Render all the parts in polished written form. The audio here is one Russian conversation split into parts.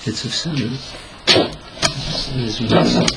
Это все, да? Извините.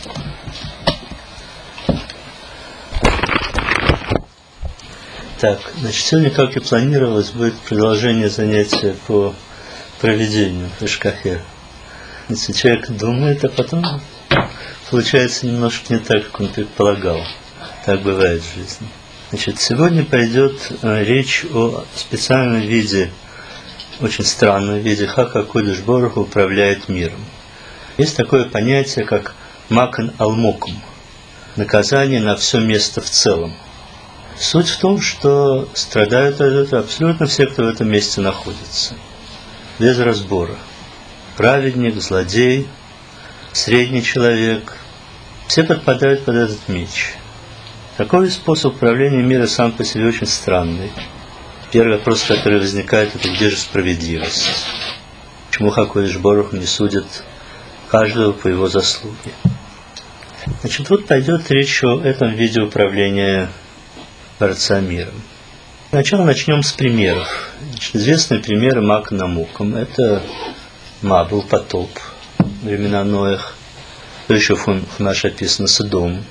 Так, значит, сегодня, как и планировалось, будет продолжение занятия по проведению Эшкахе. Если человек думает, а потом получается немножко не так, как он предполагал. Так бывает в жизни. Значит, сегодня пойдет речь о специальном виде, очень странном виде, как АКодеш Борух Ху управляет миром. Есть такое понятие, как Макан Алмокум, наказание на все место в целом. Суть в том, что страдают от этого абсолютно все, кто в этом месте находится, без разбора. Праведник, злодей, средний человек, все подпадают под этот меч. Такой способ управления миром сам по себе очень странный. Первый вопрос, который возникает, это где же справедливость? Почему АКодеш Борух Ху не судит каждого по его заслуге? Значит, вот пойдет речь о этом виде управления Творца миром. Сначала начнем с примеров. Значит, известные примеры Макан Амокум. Это Мабул, потоп, времена Ноях. То еще в Хумаше описано Содом.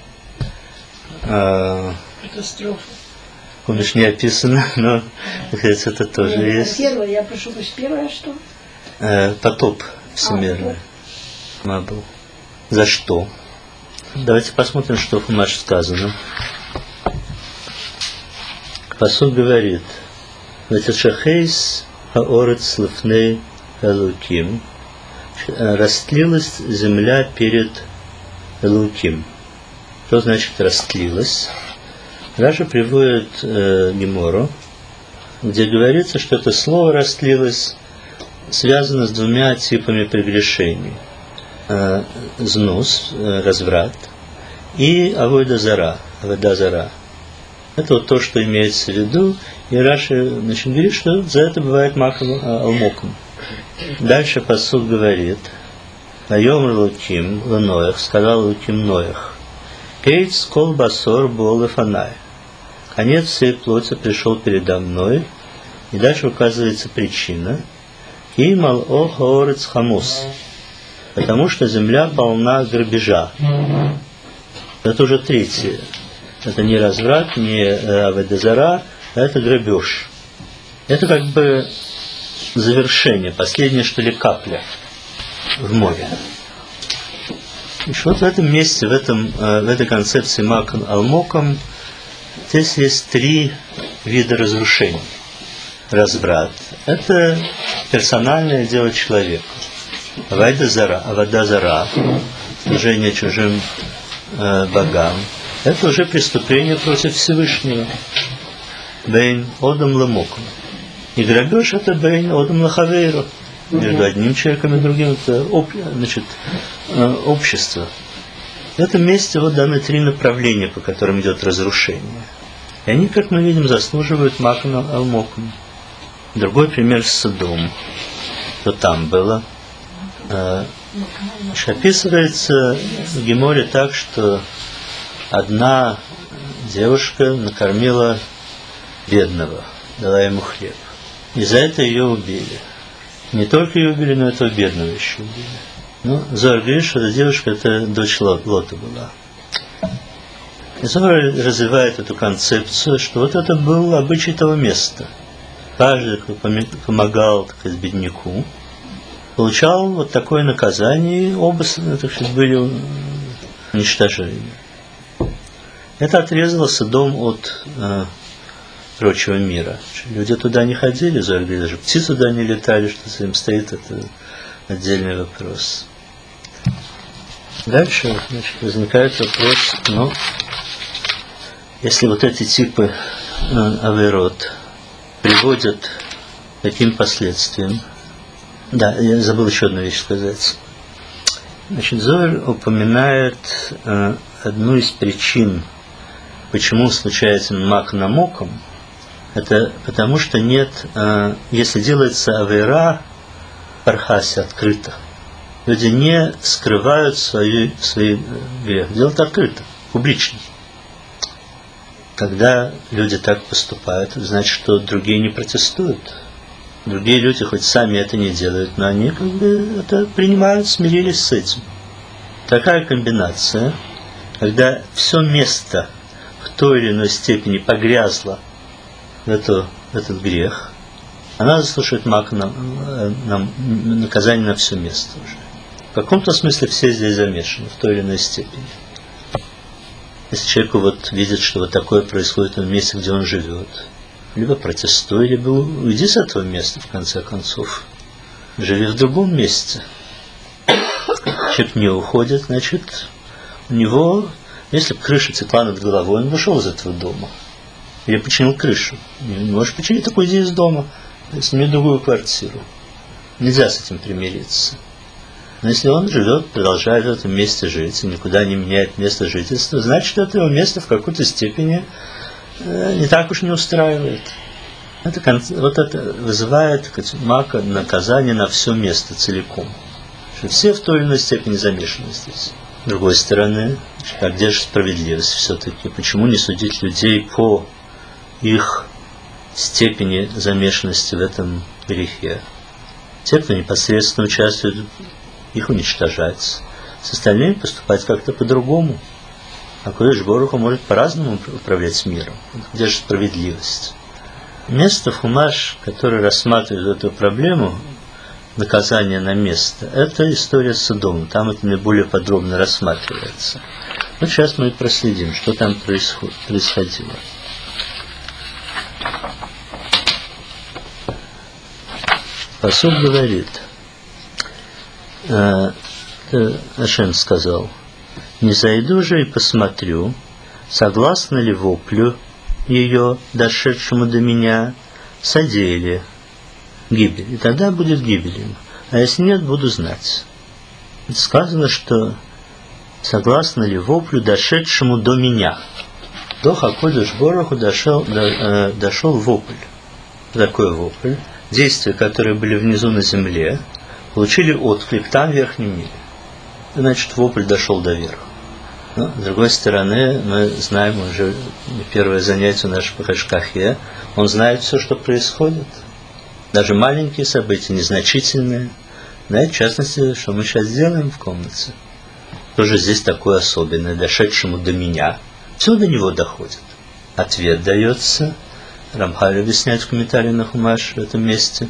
Катастрофа. Хумаш не описано, но это тоже есть. Первое, я прошу пусть первое, что? Потоп всемирный. Мабул. За что? Давайте посмотрим, что в Хумаше сказано. Пасук говорит: «Ватишахейс хаорец лифней элуким». Растлилась земля перед Элуким. Что значит растлилась? Раша приводит Гемору, где говорится, что это слово растлилось связано с двумя типами прегрешений. Знус, разврат, и авойда зара, авода зара. Это вот то, что имеется в виду, и Раши говорит, что за это бывает Макан Алмокум. Дальше пасук говорит: «Айомр Луким Ланоях, сказал Луким Ноях, Кейтс кол басор бол лефанай». Конец всей плоти пришел передо мной, и дальше указывается причина. «Ки мал'о хаорец хамус», потому что земля полна грабежа. Это уже третье. Это не разврат, не авода зара, а это грабеж. Это как бы завершение, последняя, что ли, капля в море. И вот в этом месте, в этой концепции Макан Алмоком, здесь есть три вида разрушений. Разврат – это персональное дело человека. Авода зара, служение чужим богам. Это уже преступление против Всевышнего. Бейн одам ламоком. И грабеж – это бейн одам лахавейру. Между одним человеком и другим. Это общество. В этом месте вот даны три направления, по которым идет разрушение. И они, как мы видим, заслуживают Макан Алмокум. Другой пример с Содом. Что там было. Описывается в Геморе так, что одна девушка накормила бедного, дала ему хлеб. И за это ее убили. Не только ее убили, но этого бедного еще убили. Ну, Зоар говорит, что эта девушка, это дочь Лота была. И Зоар развивает эту концепцию, что вот это был обычай того места. Каждый, кто помогал, так сказать, бедняку, получал вот такое наказание, и оба, так сказать, были уничтожены. Это отрезало Содом от прочего мира. Люди туда не ходили, даже птицы туда не летали, что с ним стоит, это отдельный вопрос. Дальше, значит, возникает вопрос, если вот эти типы авейрот приводят к таким последствиям. Да, я забыл еще одну вещь сказать. Значит, Зоар упоминает одну из причин, почему случается Макан Амокум. Это потому, что нет, если делается авейра пархаси открыто, люди не скрывают свои грех, делают открыто, публично. Когда люди так поступают, значит, что другие не протестуют. Другие люди хоть сами это не делают, но они как бы это принимают, смирились с этим. Такая комбинация, когда все место в той или иной степени погрязло в этот грех, она заслуживает наказание на все место уже. В каком-то смысле все здесь замешаны в той или иной степени. Если человеку видит, что такое происходит в месте, где он живет, либо протестуй, либо уйди с этого места, в конце концов. Живи в другом месте. Человек не уходит, значит, у него, если бы крыша текла над головой, он вышел из этого дома. Или починил крышу. Не можешь починить, так уйди из дома. Сними другую квартиру. Нельзя с этим примириться. Но если он живет, продолжает в этом месте жить, и никуда не меняет место жительства, значит, это его место в какой-то степени не так уж не устраивает. Это вызывает наказание на все место целиком. Что все в той или иной степени замешаны здесь. С другой стороны, а где же справедливость все-таки? Почему не судить людей по их степени замешанности в этом грехе? Те, кто непосредственно участвует, их уничтожать. С остальными поступать как-то по-другому. А Акодыш Борух Ху может по-разному управлять миром. Где же справедливость? Место в Хумаш, которое рассматривает эту проблему, наказание на место, это история с Содомом. Там это наиболее подробно рассматривается. Вот сейчас мы проследим, что там происходило. Пасук говорит, Ашем сказал: «Не зайду же и посмотрю, согласно ли воплю ее, дошедшему до меня, содеяли гибель, и тогда будет гибель им, а если нет, буду знать». Это сказано, что согласно ли воплю, дошедшему до меня. До Акодыш Борух Ху дошел вопль. Такой вопль. Действия, которые были внизу на земле, получили отклик там, в верхнем мире. Значит, вопль дошел до верха. Но, с другой стороны, мы знаем уже первое занятие наше по Хашкахе, он знает все, что происходит. Даже маленькие события, незначительные. Знает, в частности, что мы сейчас делаем в комнате. Тоже здесь такое особенное, дошедшему до меня. Все до него доходит. Ответ дается. Рамхаль объясняет в комментарии на Хумаш в этом месте.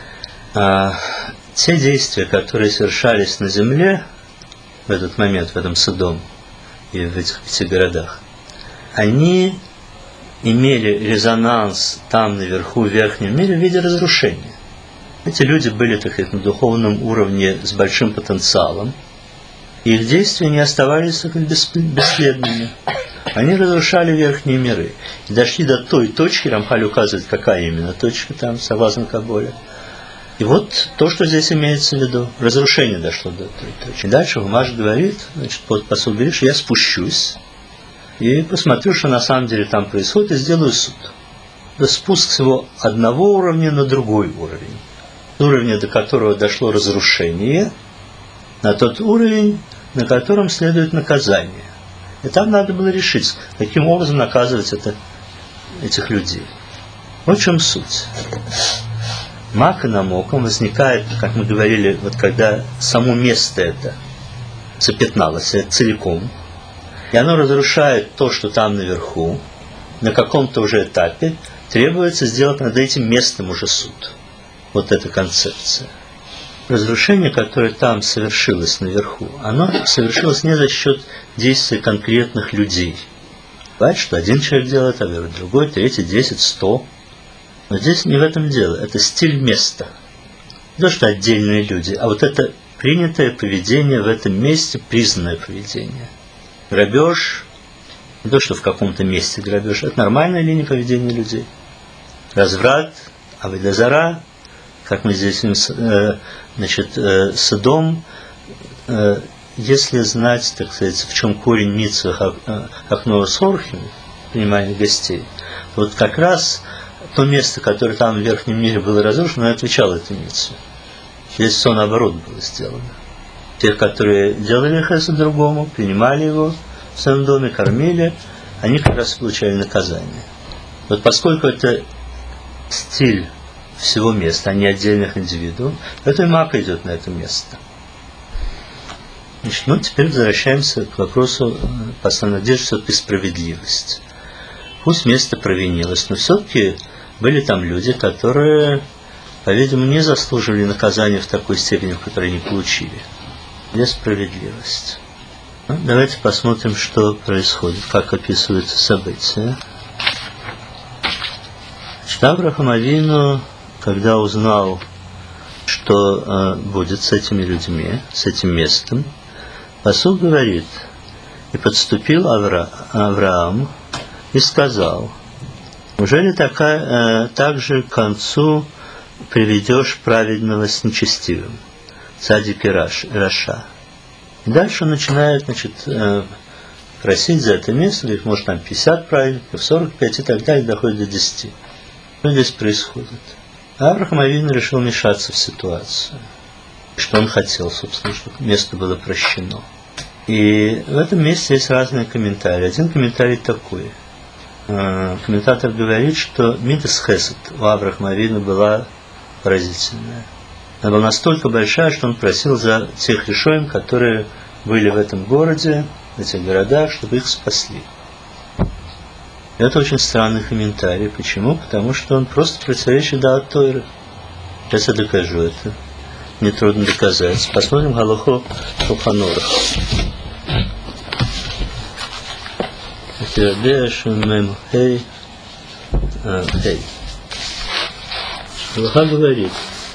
Те действия, которые совершались на земле в этот момент, в этом Содом и в этих 5 городах, они имели резонанс там наверху, в верхнем мире, в виде разрушения. Эти люди были, так сказать, на духовном уровне с большим потенциалом, и их действия не оставались бесследными. Они разрушали верхние миры и дошли до той точки, Рамхаль указывает, какая именно точка там, согласно Каболе. И вот то, что здесь имеется в виду, разрушение дошло до той точки. Дальше Хумаш говорит, значит, под посуд говорит, что я спущусь и посмотрю, что на самом деле там происходит, и сделаю суд. Это спуск всего одного уровня на другой уровень. Уровень, до которого дошло разрушение, на тот уровень, на котором следует наказание. И там надо было решить, каким образом наказывать этих людей. Вот в чем суть. Мака на моком возникает, как мы говорили, вот когда само место это запятналось целиком, и оно разрушает то, что там наверху, на каком-то уже этапе требуется сделать над этим местом уже суд. Вот эта концепция. Разрушение, которое там совершилось наверху, оно совершилось не за счет действий конкретных людей. Бывает, что один человек делает, а другой, третий, 10, 100. Но здесь не в этом дело. Это стиль места. Не то, что отдельные люди, а вот это принятое поведение в этом месте, признанное поведение. Грабеж, не то, что в каком-то месте грабеж, это нормальная линия поведения людей. Разврат, авойда зара, как мы здесь, Содом, если знать, так сказать, в чем корень мицвы Хахнова Сорхим, принимания гостей, вот как раз то место, которое там в верхнем мире было разрушено, отвечало этой мицве. Здесь все наоборот было сделано. Те, которые делали хесед другому, принимали его в своем доме, кормили, они как раз получали наказание. Вот поскольку это стиль всего места, а не отдельных индивидуумов, то и Мака идет на это место. Значит, теперь возвращаемся к вопросу послания надежды, все-таки справедливость. Пусть место провинилось, но все-таки были там люди, которые, по-видимому, не заслуживали наказания в такой степени, в которой они получили. Где справедливость? Давайте посмотрим, что происходит, как описываются события. Авраам Авину, когда узнал, что будет с этими людьми, с этим местом, пасук говорит: «И подступил Авраам и сказал: неужели так же к концу приведешь праведного с нечестивым, цадик и раша?» И дальше он начинает, просить за это место, говорит, может, там 50 праведников, 45 и так далее, доходит до 10. Что здесь происходит? Авраам Авину решил вмешаться в ситуацию. Что он хотел, собственно, чтобы место было прощено. И в этом месте есть разные комментарии. Один комментарий такой. Комментатор говорит, что мидас хесед у Авраама Авину была поразительная. Она была настолько большая, что он просил за тех решоим, которые были в этом городе, в этих городах, чтобы их спасли. Это очень странный комментарий. Почему? Потому что он просто противоречит даат Тойры. Сейчас я докажу это. Мне трудно доказать. Посмотрим Галаху Шулхан Арух. Галаха говорит,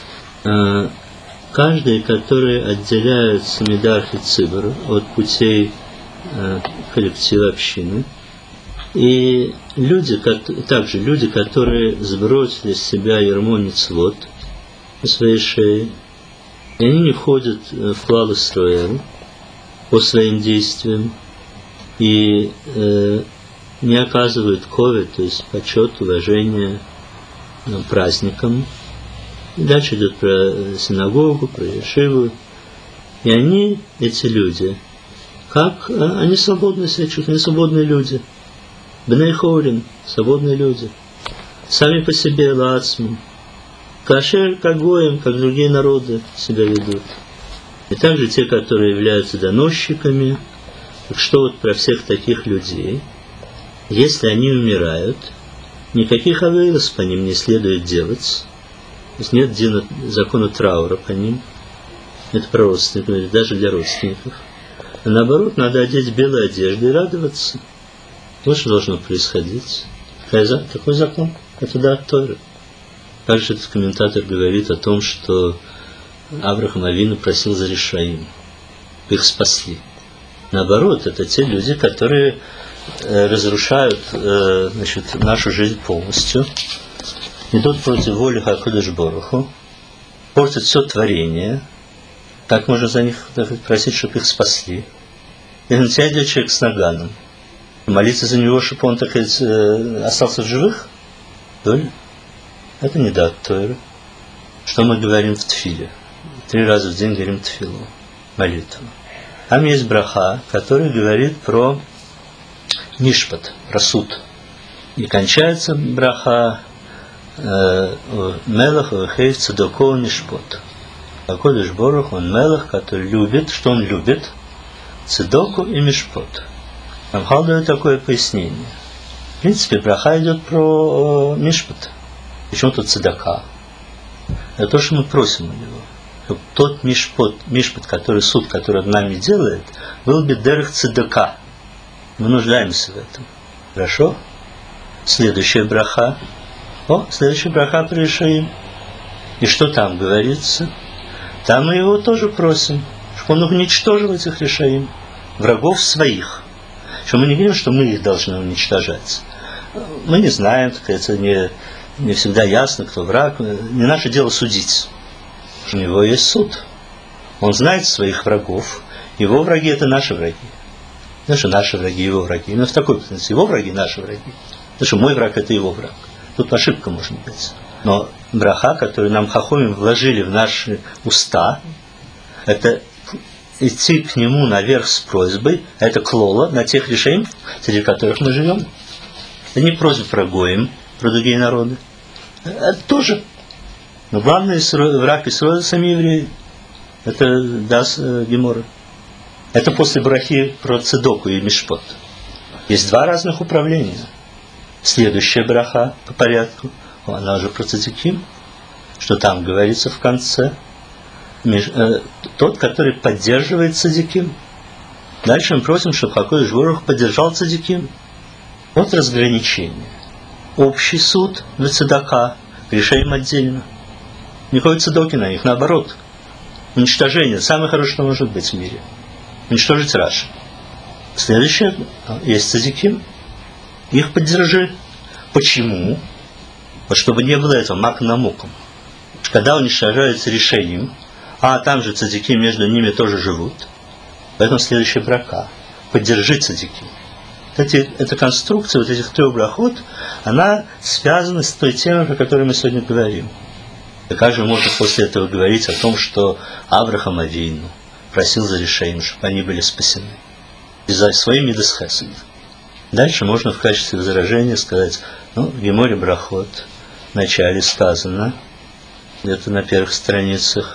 каждый, который отделяется Мидарх и Цибор от путей коллектива общины, и также люди, которые сбросили с себя ярмо мицвот на своей шее, и они не входят в клал Исроэл по своим действиям и не оказывают ковид, то есть почет, уважение праздникам. И дальше идет про синагогу, про ешиву. И они, эти люди, они свободно себя чувствуют, они свободные люди. Бней Хорин, свободные люди. Сами по себе лацму. Кашер, как гоем, как другие народы себя ведут. И также те, которые являются доносчиками. Так что вот про всех таких людей, если они умирают, никаких авейлос по ним не следует делать. То есть нет закона траура по ним. Это про родственников, даже для родственников. А наоборот, надо одеть белые одежды и радоваться. Вот что должно происходить. Какой закон? Это даат Тойры. Также этот комментатор говорит о том, что Авраам Авину просил за решаим. Их спасли. Наоборот, это те люди, которые разрушают нашу жизнь полностью, идут против воли Хакодеш Боруху, портят все творение. Как можно за них просить, чтобы их спасли? И на тебя идет человек с наганом. Молиться за него, чтобы он, так сказать, остался в живых? Доля? Это не даат Тойры. Что мы говорим в тфиле? 3 раза в день говорим тфилу, молитву. Там есть браха, который говорит про мишпат, про суд. И кончается браха мелах вехейв цедоко нишпот. Хакодеш Борух, он мелах, который любит, что он любит? Цедоку и мишпот. Рамхал дает такое пояснение. В принципе, браха идет про мишпат. Почему тут цедака? Это то, что мы просим у него. Чтобы тот мишпат, который суд, который над нами делает, был бедерах цедака. Мы нуждаемся в этом. Хорошо? Следующая браха. Следующая браха при решаим. И что там говорится? Там мы его тоже просим, чтобы он уничтожил этих решаим, врагов своих. Что мы не говорим, что мы их должны уничтожать. Мы не знаем, это не всегда ясно, кто враг. Не наше дело судить. У него есть суд. Он знает своих врагов. Его враги – это наши враги. Наши враги, его враги. Но в такой смысле, его враги – наши враги. Потому что мой враг – это его враг. Тут ошибка может быть. Но браха, которую нам хахомим вложили в наши уста, это идти к нему наверх с просьбой, это клола на тех решений, среди которых мы живем. Это не просьба про гоим, про другие народы. Это тоже Но главный враг Исроэля, сами евреи, это Дас Гемора. Это после брахи про Цедоку и Мишпот. Есть два разных управления. Следующая браха по порядку, она уже про Цадиким, что там говорится в конце. Тот, который поддерживает Цадиким. Дальше мы просим, чтобы Хакодеш Борух поддержал Цадиким. Вот разграничение. Общий суд на Цедака решаем отдельно. Никакой Цедоки на них, наоборот. Уничтожение, самое хорошее, что может быть в мире. Уничтожить Раши. Следующее, есть Цадиким. Их поддержи. Почему? Вот чтобы не было этого мак на муком. Когда уничтожается решением, а там же Цадики между ними тоже живут, поэтому следующая брака. Поддержи Цадики. Эта конструкция вот этих трех брахот, она связана с той темой, о которой мы сегодня говорим. И как же можно после этого говорить о том, что Авраам Авину просил за решением, чтобы они были спасены? Из-за своей мидас хесед. Дальше можно в качестве возражения сказать, в Геморе брахот в начале сказано, где-то на первых страницах,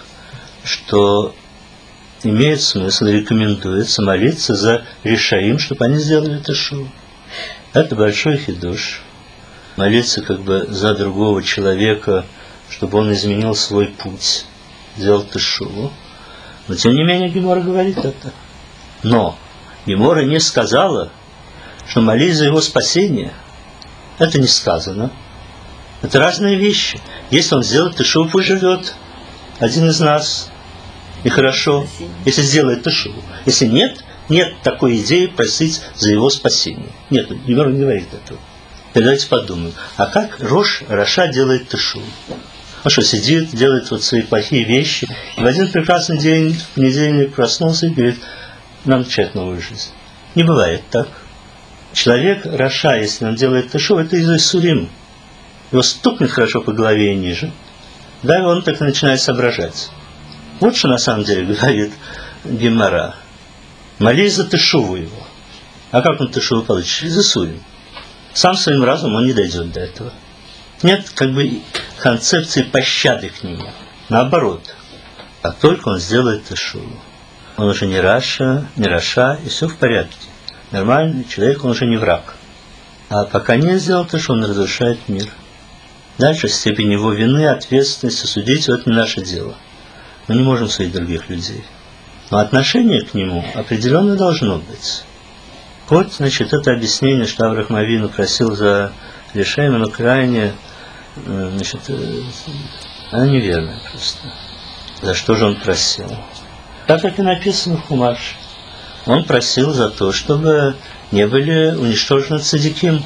что имеет смысл, рекомендуется молиться за решаим, чтобы они сделали тешу. Это большой хидуш. Молиться как бы за другого человека, чтобы он изменил свой путь, сделал тешу. Но тем не менее Гемора говорит это. Но Гемора не сказала, что молись за его спасение. Это не сказано. Это разные вещи. Если он сделает тешу, пусть живет один из нас. И хорошо, если сделает тешу. Если нет, нет такой идеи просить за его спасение. Нет, Гемора не говорит этого. Давайте подумаем. А как Раша делает тешу? Он что, сидит, делает вот свои плохие вещи, и в один прекрасный день, в понедельник проснулся и говорит, нам начать новую жизнь. Не бывает так. Человек, Раша, если он делает тешу, это из Исурим. Его стукнет хорошо по голове и ниже. Да, и он так и начинает соображать. Вот что на самом деле говорит Гемара. Молись за тешуву его. А как он тешуву получит? Через Исурим. Сам своим разумом он не дойдет до этого. Нет как бы концепции пощады к нему. Наоборот. Как только он сделает тешуву, он уже не Раша, и все в порядке. Нормальный человек, он уже не враг. А пока не сделал тешу, он разрушает мир. Дальше степень его вины, ответственности, судить, это не наше дело. Мы не можем судить других людей. Но отношение к нему определенно должно быть. Вот, значит, это объяснение, что Авраам Авину просил за решение, но крайне, значит, оно неверное просто. За что же он просил? Так как и написано в Хумаше. Он просил за то, чтобы не были уничтожены цадиким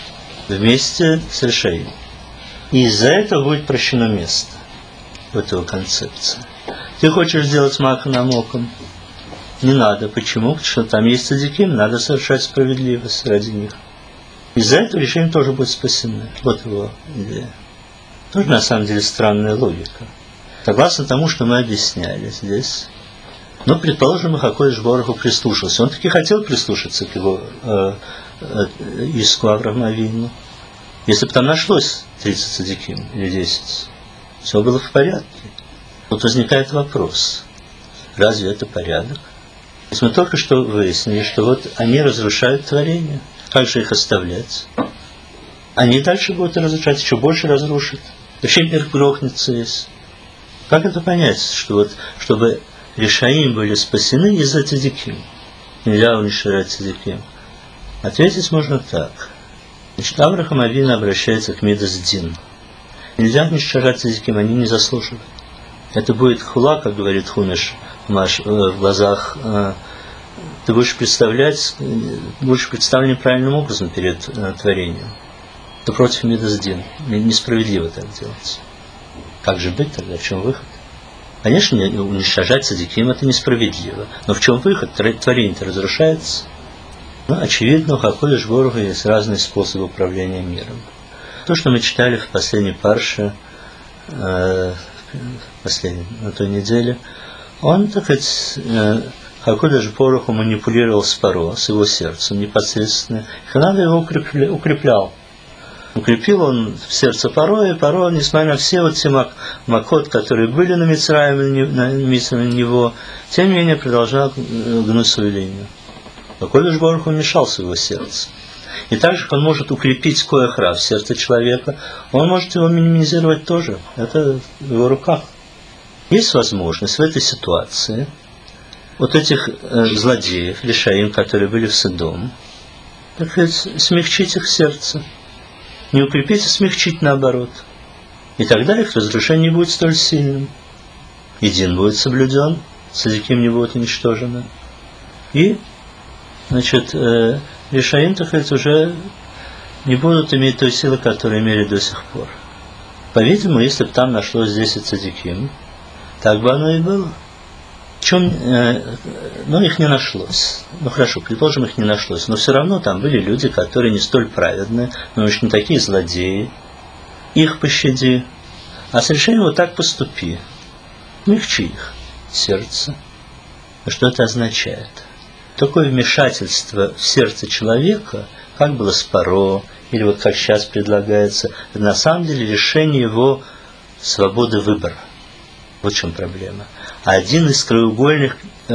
вместе с решением. И из-за этого будет прощено место в этой концепции. Ты хочешь сделать мака намоком? Не надо. Почему? Потому что там есть цадиким, надо совершать справедливость ради них. Из-за этого решение тоже будет спасено. Вот его идея. Тоже на самом деле странная логика. Согласно тому, что мы объясняли здесь. Но, предположим, Хакодеш Боруху прислушался. Он таки хотел прислушаться к его иску Авраама Авину. Если бы там нашлось 30 цадиким или 10, все было в порядке. Вот возникает вопрос, разве это порядок? Если мы только что выяснили, что вот они разрушают творение, как же их оставлять? Они дальше будут разрушать, еще больше разрушат. Вообще мир грохнется весь. Как это понять, что вот, чтобы решаим были спасены из-за цадиким? Нельзя уничтожать цадиким. Ответить можно так. Значит, Авраам Авину обращается к Мидас Дин. Нельзя уничтожать цадиким, они не заслуживают. Это будет хула, как говорит Хумеш в глазах. Ты будешь представлен правильным образом перед творением. Ты против Мидас Дин. Несправедливо так делать. Как же быть тогда? В чем выход? Конечно, уничтожать цадиким это несправедливо. Но в чем выход? Творение-то разрушается. Очевидно, у Хакодеш Боруха есть разные способы управления миром. То, что мы читали в последней парше, на той неделе, он, так сказать, Хакодеш Боруху манипулировал с Паро, с его сердцем непосредственно. Ханан его укреплял. укрепил он в сердце Паро, и Паро, несмотря на все вот те макот, которые были на Мицраиме, на него, тем не менее продолжал гнуть свою линию. Акодыш Барух Ху вмешался в его сердце. И так же, как он может укрепить коэх-ра в сердце человека, он может его минимизировать тоже. Это в его руках. Есть возможность в этой ситуации вот этих злодеев, решаим, которые были в Содом, так сказать, смягчить их сердце. Не укрепить, а смягчить наоборот. И тогда их разрушение не будет столь сильным. И Дин будет соблюден, Цадиким не будет уничтожено. И, значит, решаим, так сказать, уже не будут иметь той силы, которую имели до сих пор. По-видимому, если бы там нашлось 10 Цадиким, так бы оно и было. Но их не нашлось. Ну хорошо, предположим, их не нашлось. Но все равно там были люди, которые не столь праведные, но уж не такие злодеи. Их пощади. А с решением вот так поступи. Мягчи их сердце. Что это означает? Такое вмешательство в сердце человека, как было с Паро, или вот как сейчас предлагается, это на самом деле решение его свободы выбора. Вот в чем проблема. А один из краеугольных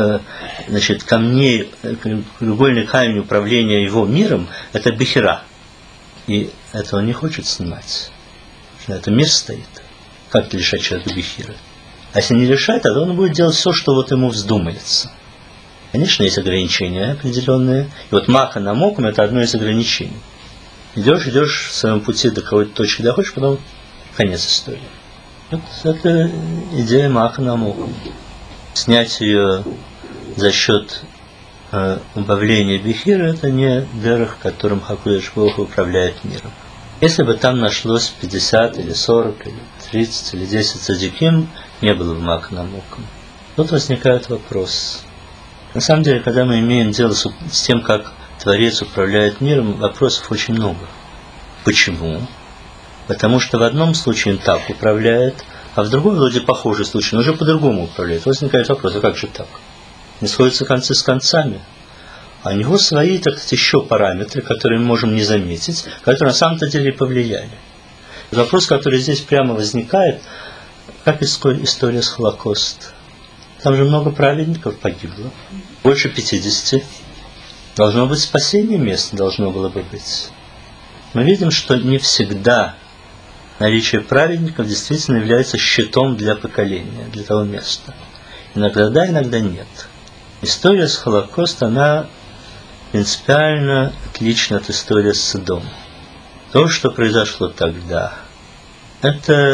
камней, краеугольный камень управления его миром, это бихира. И это он не хочет снимать. На этом мир стоит. Как лишать человека бихира? А если не лишать, тогда он будет делать все, что вот ему вздумается. Конечно, есть ограничения определенные. И вот маха на моком – это одно из ограничений. Идешь в своем пути до какой-то точки доходишь, потом конец истории. Вот это идея маха на моком. Снять ее за счет убавления бихира – это не дерах, которым Хакодыш Барух Ху управляет миром. Если бы там нашлось 50 или 40 или 30 или 10 цадиким, не было бы маха на моком. Тут возникает вопрос. На самом деле, когда мы имеем дело с тем, как Творец управляет миром, вопросов очень много. Почему? Потому что в одном случае он так управляет, а в другом вроде похожий случай, но уже по-другому управляет. Возникает вопрос, а как же так? Не сходятся концы с концами. А у него свои, так сказать, еще параметры, которые мы можем не заметить, которые на самом-то деле повлияли. Вопрос, который здесь прямо возникает, как история с Холокостом. Там же много праведников погибло. Больше 50. Должно быть спасение места, должно было бы быть. Мы видим, что не всегда наличие праведников действительно является щитом для поколения, для того места. Иногда да, иногда нет. История с Холокостом, она принципиально отлична от истории с Содом. То, что произошло тогда, в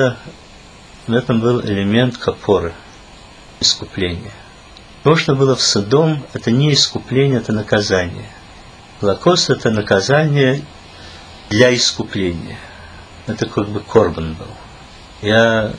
этом был элемент капоры, искупления. То, что было в Содом, это не искупление, это наказание. Холокост – это наказание для искупления. Это как бы корбан был. Я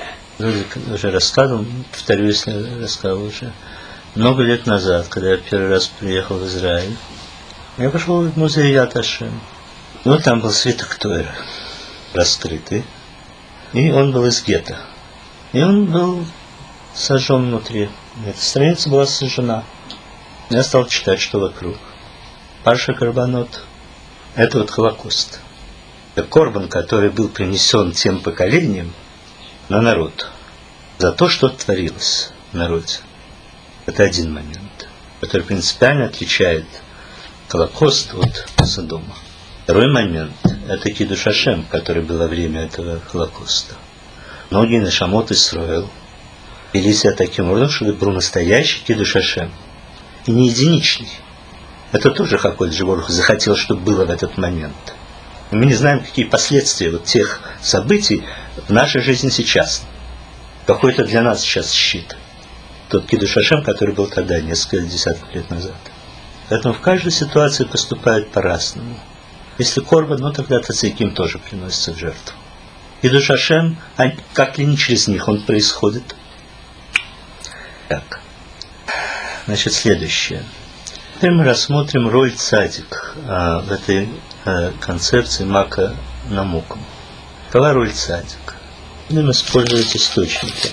уже рассказывал, повторюсь, рассказывал уже. Много лет назад, когда я первый раз приехал в Израиль, я пошел в музей Яд Ашем. И вот там был свиток Тойры, раскрытый. И он был из гетто. И он был сожжен внутри. Эта страница была сожжена. Я стал читать, что вокруг. Парша Карбонот. Это вот Холокост. Это корбан, который был принесен тем поколением на народ. За то, что творилось в народе. Это один момент, который принципиально отличает Холокост от Содома. Второй момент – это Кидуш Ашем, который был во время этого Холокоста. Многие нешамот Исроэл вели себя таким образом, что это был настоящий Кидуш Ашем. И не единичный. Это тоже Хакодыш Барух Ху захотел, чтобы было в этот момент. И мы не знаем, какие последствия вот тех событий в нашей жизни сейчас. Какой-то для нас сейчас щит. Тот Кидуш Ашем, который был тогда, несколько десятков лет назад. Поэтому в каждой ситуации поступают по-разному. Если корбан, ну тогда цадиким тоже приносится в жертву. Кидуш Ашем, как ли не через них он происходит. Так. Значит, следующее. Теперь мы рассмотрим роль цадик в этой концепции мака на муком. Какова роль цадик? Будем использовать источники.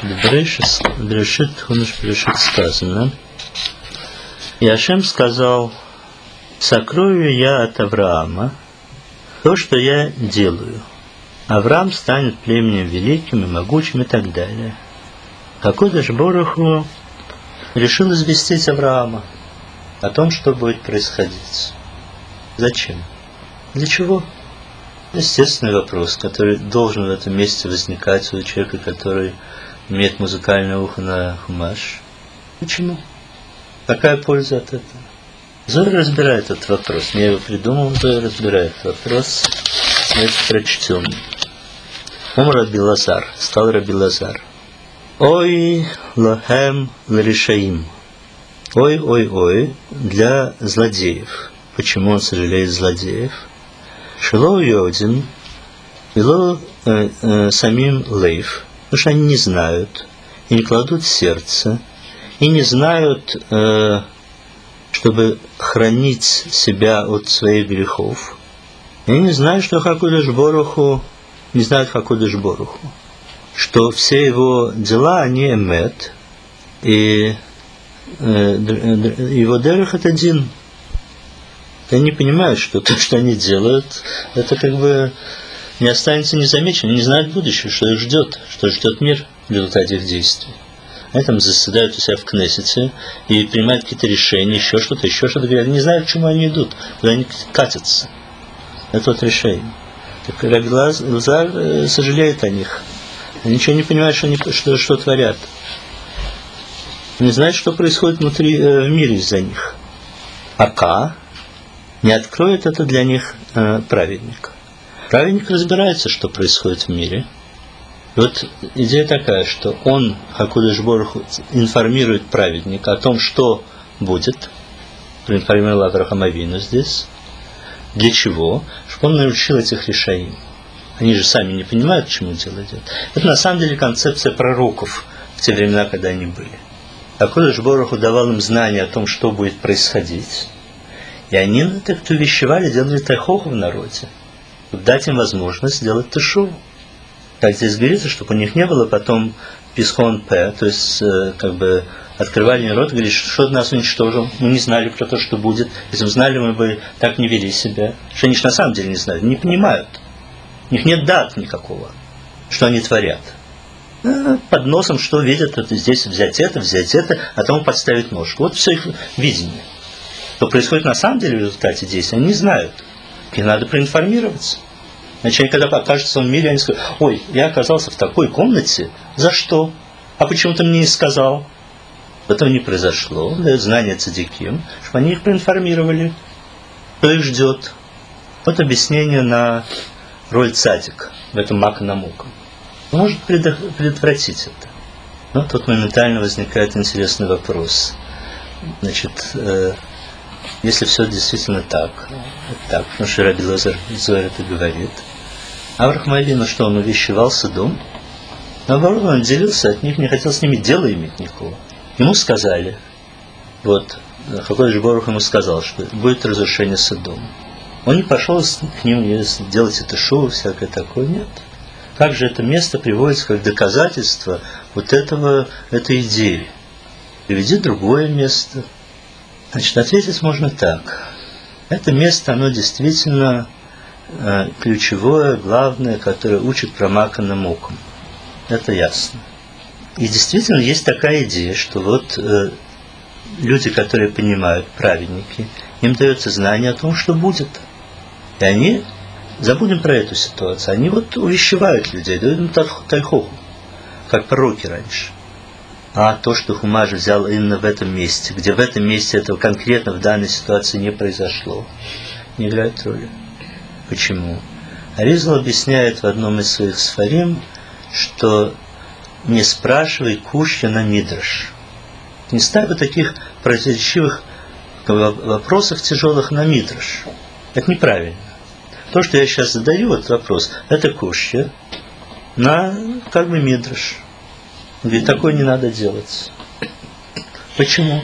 Берешит сказано. И Ашем сказал: сокрою я от Авраама то, что я делаю. Авраам станет племенем великим и могучим и так далее. Акодыш Борух Ху решил известить Авраама о том, что будет происходить. Зачем? Для чего? Естественный вопрос, который должен в этом месте возникать у человека, который имеет музыкальное ухо на хумаш. Почему? Какая польза от этого? Зоар разбирает этот вопрос. Не я его придумал, Зоар разбирает вопрос. Давайте прочтем. Раби Лазар, стал Раби Лазар. Ой лахем ларишаим. Ой, для злодеев. Почему он сожалеет злодеев? Шило йодин, ило самим лейв. Потому что они не знают, и не кладут сердце, и не знают, чтобы хранить себя от своих грехов. И не знают, что Акодыш Борух Ху, не знают Акодыш Борух Ху, что все его дела, они эмет, и его дерех это один. Они не понимают, что то, что они делают, это как бы не останется незамеченным, не знают будущего, что их ждет, что ждет мир в результате их действий. Они там заседают у себя в Кнессете и принимают какие-то решения, еще что-то, говорят, не знают, к чему они идут, куда они катятся. Это вот решение. Так Раби Лазар сожалеет о них. Они ничего не понимают, что творят. Не знают, что происходит внутри в мире из-за них. Пока не откроет это для них праведник. Праведник разбирается, что происходит в мире. И вот идея такая, что он, Акодыш Борух Ху, информирует праведника о том, что будет. Проинформировал Авраама Авину здесь. Для чего? Чтобы он научил этих решений. Они же сами не понимают, к чему дело идет. Это на самом деле концепция пророков в те времена, когда они были. Акодыш Борух Ху давал им знания о том, что будет происходить. И они это увещевали, делали тайхоху в народе. Дать им возможность сделать тешуву. Как здесь говорится, чтобы у них не было потом писхон п, то есть как бы открывали рот, говорили, что нас уничтожил, мы не знали про то, что будет. Если бы знали, мы бы так не вели себя. Что они же на самом деле не знают, не понимают. У них нет дат никакого, что они творят. Под носом, что видят, вот здесь взять это, а тому подставить ножку. Вот все их видение. Что происходит на самом деле в результате действия, они не знают. И надо проинформироваться. Значит, они когда окажутся в мире, они скажут: ой, я оказался в такой комнате, за что? А почему ты мне не сказал? Этого не произошло. Дают знания цадиким, чтобы они их проинформировали, кто их ждет. Вот объяснение на роль цадик в этом маканамуком. Может предотвратить это. Но тут моментально возникает интересный вопрос. Значит, если все действительно так, потому что Раби Лазар Зоар это говорит, Авраам Авину, что он увещевал Содом, наоборот, он отделился от них, не хотел с ними дела иметь никакого. Ему сказали, вот, Акодыш Борух ему сказал, что будет разрушение Содома. Он не пошел к ним делать это шоу, всякое такое, нет. Как же это место приводится как доказательство вот этой идеи? Приведи другое место. Значит, ответить можно так. Это место, оно действительно ключевое, главное, которое учит про Макана Мукам. Это ясно. И действительно есть такая идея, что вот люди, которые понимают, праведники, им дается знание о том, что будет. И они, забудем про эту ситуацию, они вот увещевают людей, дают им тайхоху, как пророки раньше. А то, что Хумаш взял именно в этом месте, где в этом месте этого конкретно в данной ситуации не произошло, не играет роли. Почему? Аризал объясняет в одном из своих сфарим, что не спрашивай кушья на мидраш. Не ставь таких противоречивых вопросов тяжелых на мидраш. Это неправильно. То, что я сейчас задаю, этот вопрос, это кушья на как бы мидраш. Говорит, такое не надо делать. Почему?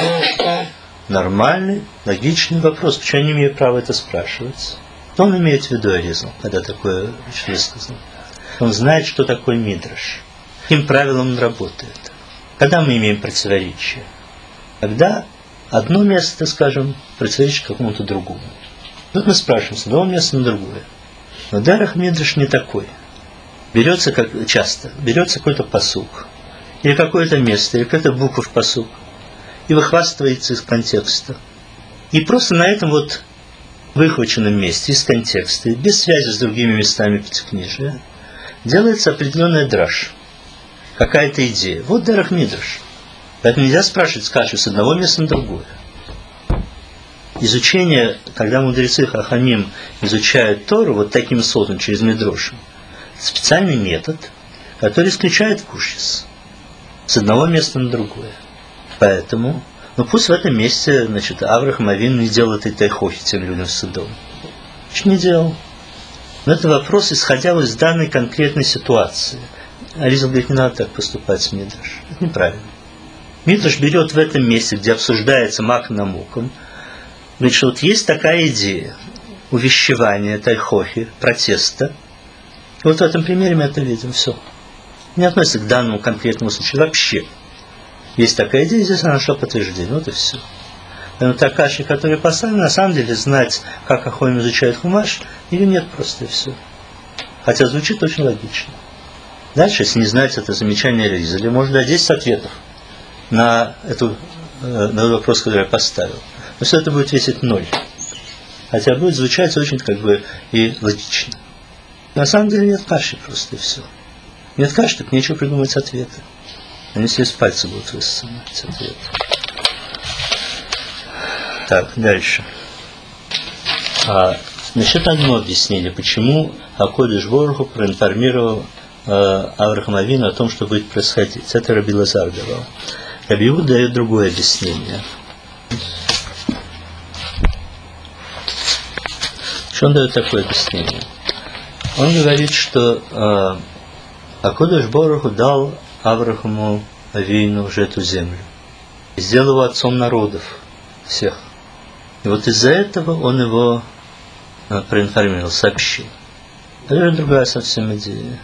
Нормальный, логичный вопрос. Почему я не имею права это спрашивать? Что он имеет в виду, Аризал, когда такое высказал? Он знает, что такое мидраш. каким правилам он работает. Когда мы имеем противоречие? Когда одно место, скажем, противоречит какому-то другому. Тут мы спрашиваем с одного места на другое. Но Дарах Мидраш не такой. Берется, как часто, берется какой-то пасук, или какое-то место, или какая-то буква в пасук, и выхватывается из контекста. И просто на этом вот выхваченном месте, из контекста, без связи с другими местами Пятикнижия, делается определенная драш, какая-то идея. Вот Дарах Мидраш. Поэтому нельзя спрашивать кашу с одного места на другое. Изучение, когда мудрецы Хахамим изучают Тору вот таким способом, через Мидрошим, специальный метод, который исключает кушис с одного места на другое. Поэтому, пусть в этом месте, Авраам Авину не делал этой тайхохи тем людям с Содом. Что не делал? Но это вопрос, исходя из данной конкретной ситуации. Аризал говорит, не надо так поступать с Мидраш. Это неправильно. Мидраш берет в этом месте, где обсуждается мак на муком, говорит, что вот есть такая идея увещевания, тайхохи, протеста. И вот в этом примере мы это видим. Все. Не относится к данному конкретному случаю вообще. Есть такая идея, здесь она нашла подтверждение. Вот и все. Но та каша, которая поставлена, на самом деле знать, как Ахоим изучает Хумаш, или нет, просто и все. Хотя звучит очень логично. Дальше, если не знаете это замечание Ризаля, можно дать 10 ответов на вопрос, который я поставил. Но все это будет весить 0. Хотя будет звучать очень и логично. На самом деле нет каши просто и все. Нет каши, так нечего придумать ответы. Они все из пальца будут высосаны, эти ответы. Так, дальше. Значит, одно объяснение, почему Акодыш Боруху проинформировал Авраама Авину о том, что будет происходить. Это Раби Лазар давал. Раби Иуда дает другое объяснение. Что он дает такое объяснение? Он говорит, что Акодыш Боруху дал Аврааму Авину уже эту землю. И сделал его отцом народов всех. И вот из-за этого он его проинформировал, сообщил. Это же другая совсем идея.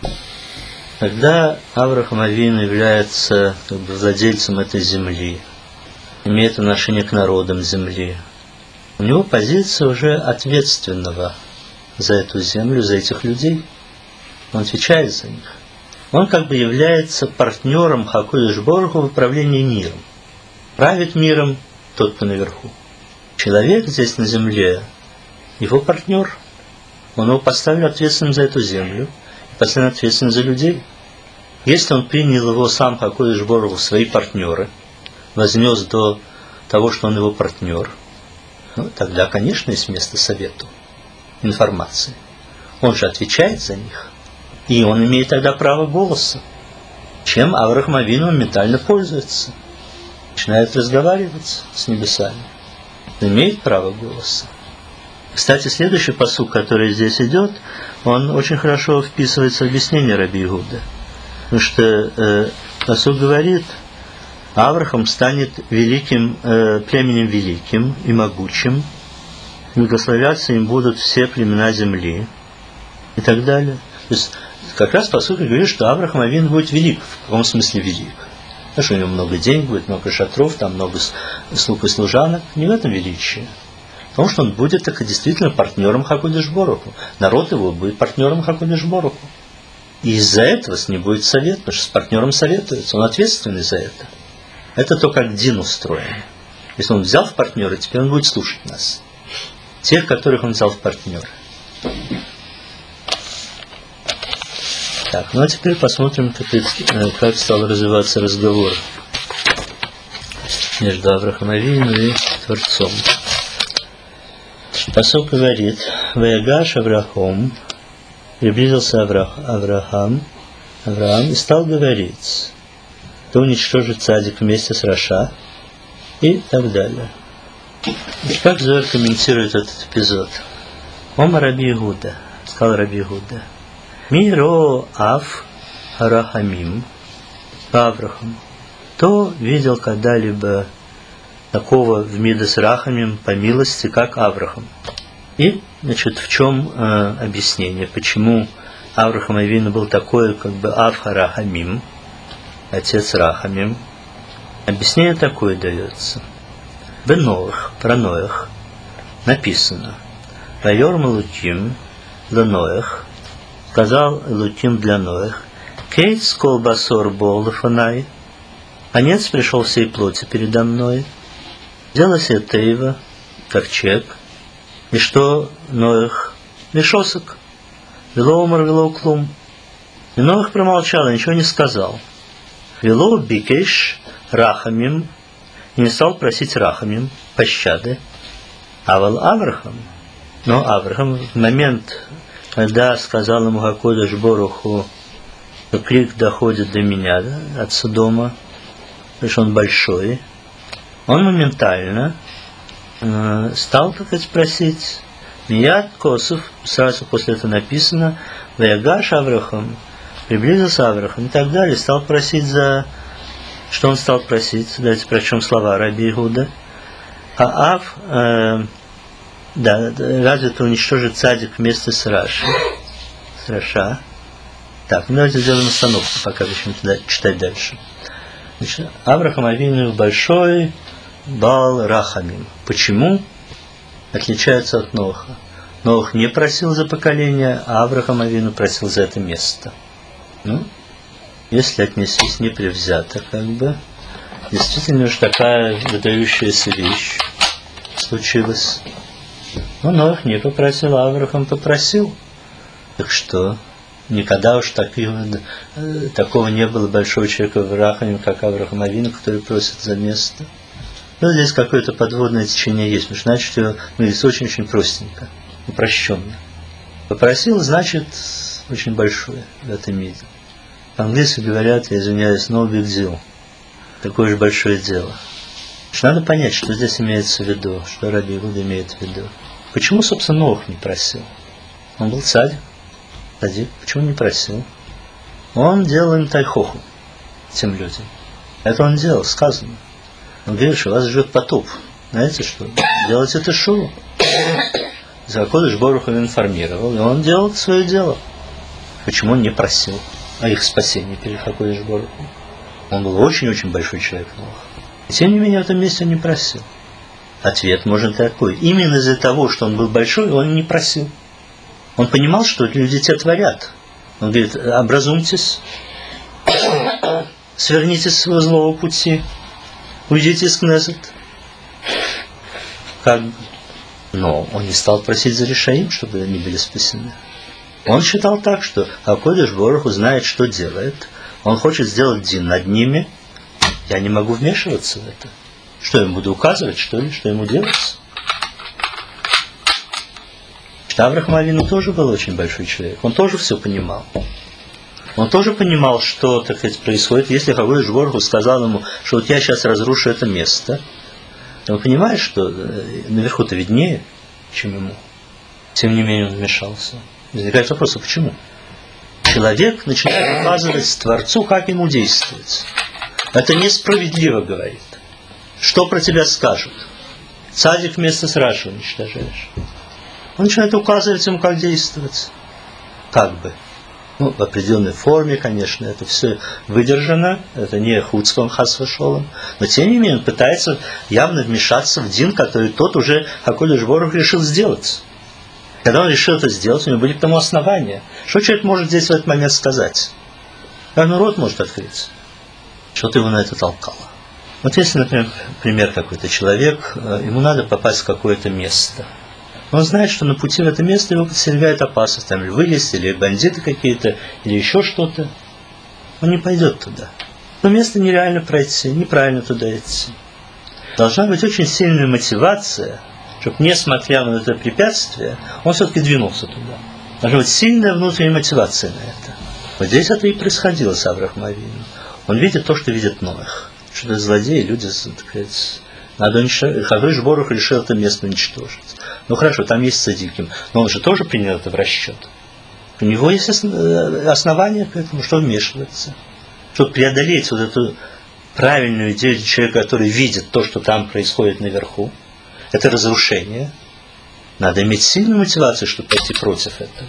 Когда Авраам Авину является владельцем этой земли, имеет отношение к народам земли, у него позиция уже ответственного за эту землю, за этих людей. Он отвечает за них. Он является партнером Хакодыш Боруху в управлении миром. Правит миром тот, кто наверху. Человек здесь на земле, его партнер. Он его поставил ответственным за эту землю, и поставил ответственным за людей. Если он принял его сам Хакодыш Боруху в свои партнеры, вознес до того, что он его партнер, тогда, конечно, есть место совету, информации. Он же отвечает за них. И он имеет тогда право голоса, чем Авраам Авину моментально пользуется. Начинает разговаривать с небесами. Он имеет право голоса. Кстати, следующий пасук, который здесь идет, он очень хорошо вписывается в объяснение Раби Иуда. Потому что пасук говорит, Авраам станет племенем великим и могучим, благословятся им будут все племена земли и так далее. То есть как раз по сути говорит, что Авраам Авину будет велик. В каком смысле велик? Потому что у него много денег будет, много шатров, там много слуг и служанок. Не в этом величие. Потому что он будет так и действительно партнером Хакодыш Боруху. Народ его будет партнером Хакодыш Боруху. И из-за этого с ним будет совет, потому что с партнером советуется. Он ответственный за это. Это то, как Дин устроен. Если он взял в партнеры, теперь он будет слушать нас. Тех, которых он взял в партнеры. Так, а теперь посмотрим, как стал развиваться разговор между Авраамом Авину и Творцом. Пасук говорит, «Ваягаш Авраам», приблизился Авраам и стал говорить, кто уничтожит цадик вместе с Раша и так далее. Как Зоар комментирует этот эпизод? Ома Раби Иуда, сказал Раби Иуда, Миро Ав Рахамим, Авраам, кто видел когда-либо такого в Мидас Рахамим по милости, как Авраам? И, в чем объяснение, почему Авраам Авину был такой, как бы Ав Рахамим, отец Рахамим. Объяснение такое дается. В Ноах, про Ноах, написано: «Вайорм Элоким леноах», сказал Элоким для Ноах, «Кейтс кол басор бол лефанай», конец пришел всей плоти передо мной, взяла себе Тейва, ковчег, и что Ноах? Мешосок, вело умар, вело клум. И Ноах промолчал, ничего не сказал. Вело бикеш рахамим, и не стал просить рахамим, пощады. Авал Аврахам, но Авраам в момент, когда сказал ему Хакодеш Боруху, что крик доходит до меня, да, от Содома, потому что он большой, он моментально стал, так сказать, просить. Мияд Косов, сразу после этого написано, Ваягаш Аврахам, приблизился Аврахам и так далее, стал просить за... Что он стал просить? Давайте прочтем слова Раби Игуда. Аав, да, разве это уничтожит цадик вместе с Раши? С Раша. Так, давайте сделаем остановку, пока начнем читать дальше. Значит, Авраам Авину большой Баал Рахамим. Почему? Отличается от Ноаха. Ноах не просил за поколение, а Авраам Авину просил за это место. Ну, если отнестись непревзято, как бы, действительно уж такая выдающаяся вещь случилась. Но Ноах не попросил, а Авраам попросил. Так что никогда уж такого не было большого человека в Рахаме, как Авраам Авину, который просит за место. Но здесь какое-то подводное течение есть, потому что значит его здесь очень-очень простенько, упрощенно. Попросил, значит, очень большое в этом мире. По-английски говорят, я извиняюсь, no big deal. Такое же большое дело. Надо понять, что здесь имеется в виду, что Раби Игуда имеет в виду. Почему, собственно, Ноах не просил? Он был цадик. Почему не просил? Он делал им тайхоху, тем людям. Это он делал, сказано. Он говорит, что вас ждет потоп. Знаете что? Делайте это шоу. Хакодеш Борух его информировал, и он делал свое дело. Почему он не просил о их спасении перед Хакодеш Борухом? Он был очень-очень большой человек. И тем не менее в этом месте он не просил. Ответ может такой. Именно из-за того, что он был большой, он не просил. Он понимал, что люди тебя творят. Он говорит, образумьтесь, сверните с своего злого пути, уйдите из Кнессет. Как бы. Но он не стал просить за решаим, чтобы они были спасены. Он считал так, что Хакодеш Боруху знает, что делает. Он хочет сделать дин над ними. Я не могу вмешиваться в это. Что я ему буду указывать, что ли, что ему делать? Авраам Авину тоже был очень большой человек. Он тоже все понимал. Он тоже понимал, что, так сказать, происходит. Если Хакодеш Боруху сказал ему, что вот я сейчас разрушу это место, он понимает, что наверху-то виднее, чем ему. Тем не менее он вмешался. Возникает вопрос, а почему? Человек начинает указывать Творцу, как ему действовать. Это несправедливо, говорит. Что про тебя скажут? Цадик вместо с Раши уничтожаешь. Он начинает указывать ему, как действовать. Как бы. Ну, в определенной форме, конечно, это все выдержано. Это не хуцком хас-вешолом. Но, тем не менее, он пытается явно вмешаться в дин, который тот уже Хакодеш Борух решил сделать. Когда он решил это сделать, у него были к тому основания. Что человек может здесь в этот момент сказать? Как он рот может открыть? Что-то его на это толкало. Вот если, например, какой-то человек, ему надо попасть в какое-то место. Он знает, что на пути в это место его подстерегает опасность. Там львы есть, или бандиты какие-то, или еще что-то. Он не пойдет туда. То место нереально пройти, неправильно туда идти. Должна быть очень сильная мотивация, чтобы, несмотря на это препятствие, он все-таки двинулся туда. Должна быть сильная внутренняя мотивация на это. Вот здесь это и происходило с Авраамом Авину. Он видит то, что видит Ноах. Что это злодеи, люди, так сказать, надо уничтожить. Хакодеш Борух решил это место уничтожить. Ну хорошо, там есть цадиким, но он же тоже принял это в расчет. У него есть основания к этому, что вмешиваться. Чтобы преодолеть вот эту правильную идею человека, который видит то, что там происходит наверху, это разрушение. Надо иметь сильную мотивацию, чтобы пойти против этого.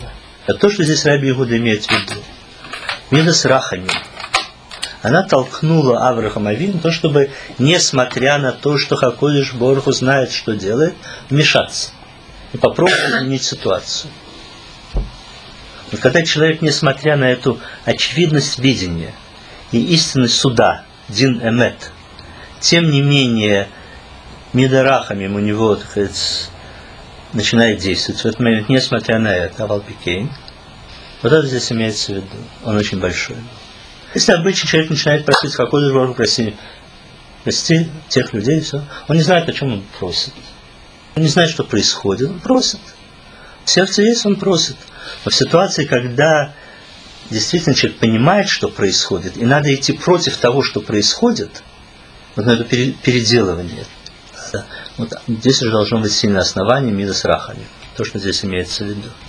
А то, что здесь Раби Иуда имеет в виду, Мидас Рахамим, она толкнула Авраама Авину на то, чтобы, несмотря на то, что Хакодеш Борух Ху знает, что делает, вмешаться и попробовать изменить ситуацию. Вот когда человек, несмотря на эту очевидность видения и истинность суда, дин эмет, тем не менее, Мидарахамим у него, так сказать, начинает действовать в этот момент, несмотря на это, Авалпикейн, вот это здесь имеется в виду. Он очень большой. Если обычный человек начинает просить, какой же прости тех людей, все, он не знает, о чем он просит. Он не знает, что происходит, он просит. В сердце есть, он просит. Но в ситуации, когда действительно человек понимает, что происходит, и надо идти против того, что происходит, вот на это переделывание, да, вот здесь уже должно быть сильное основание Мидас Рахами, то, что здесь имеется в виду.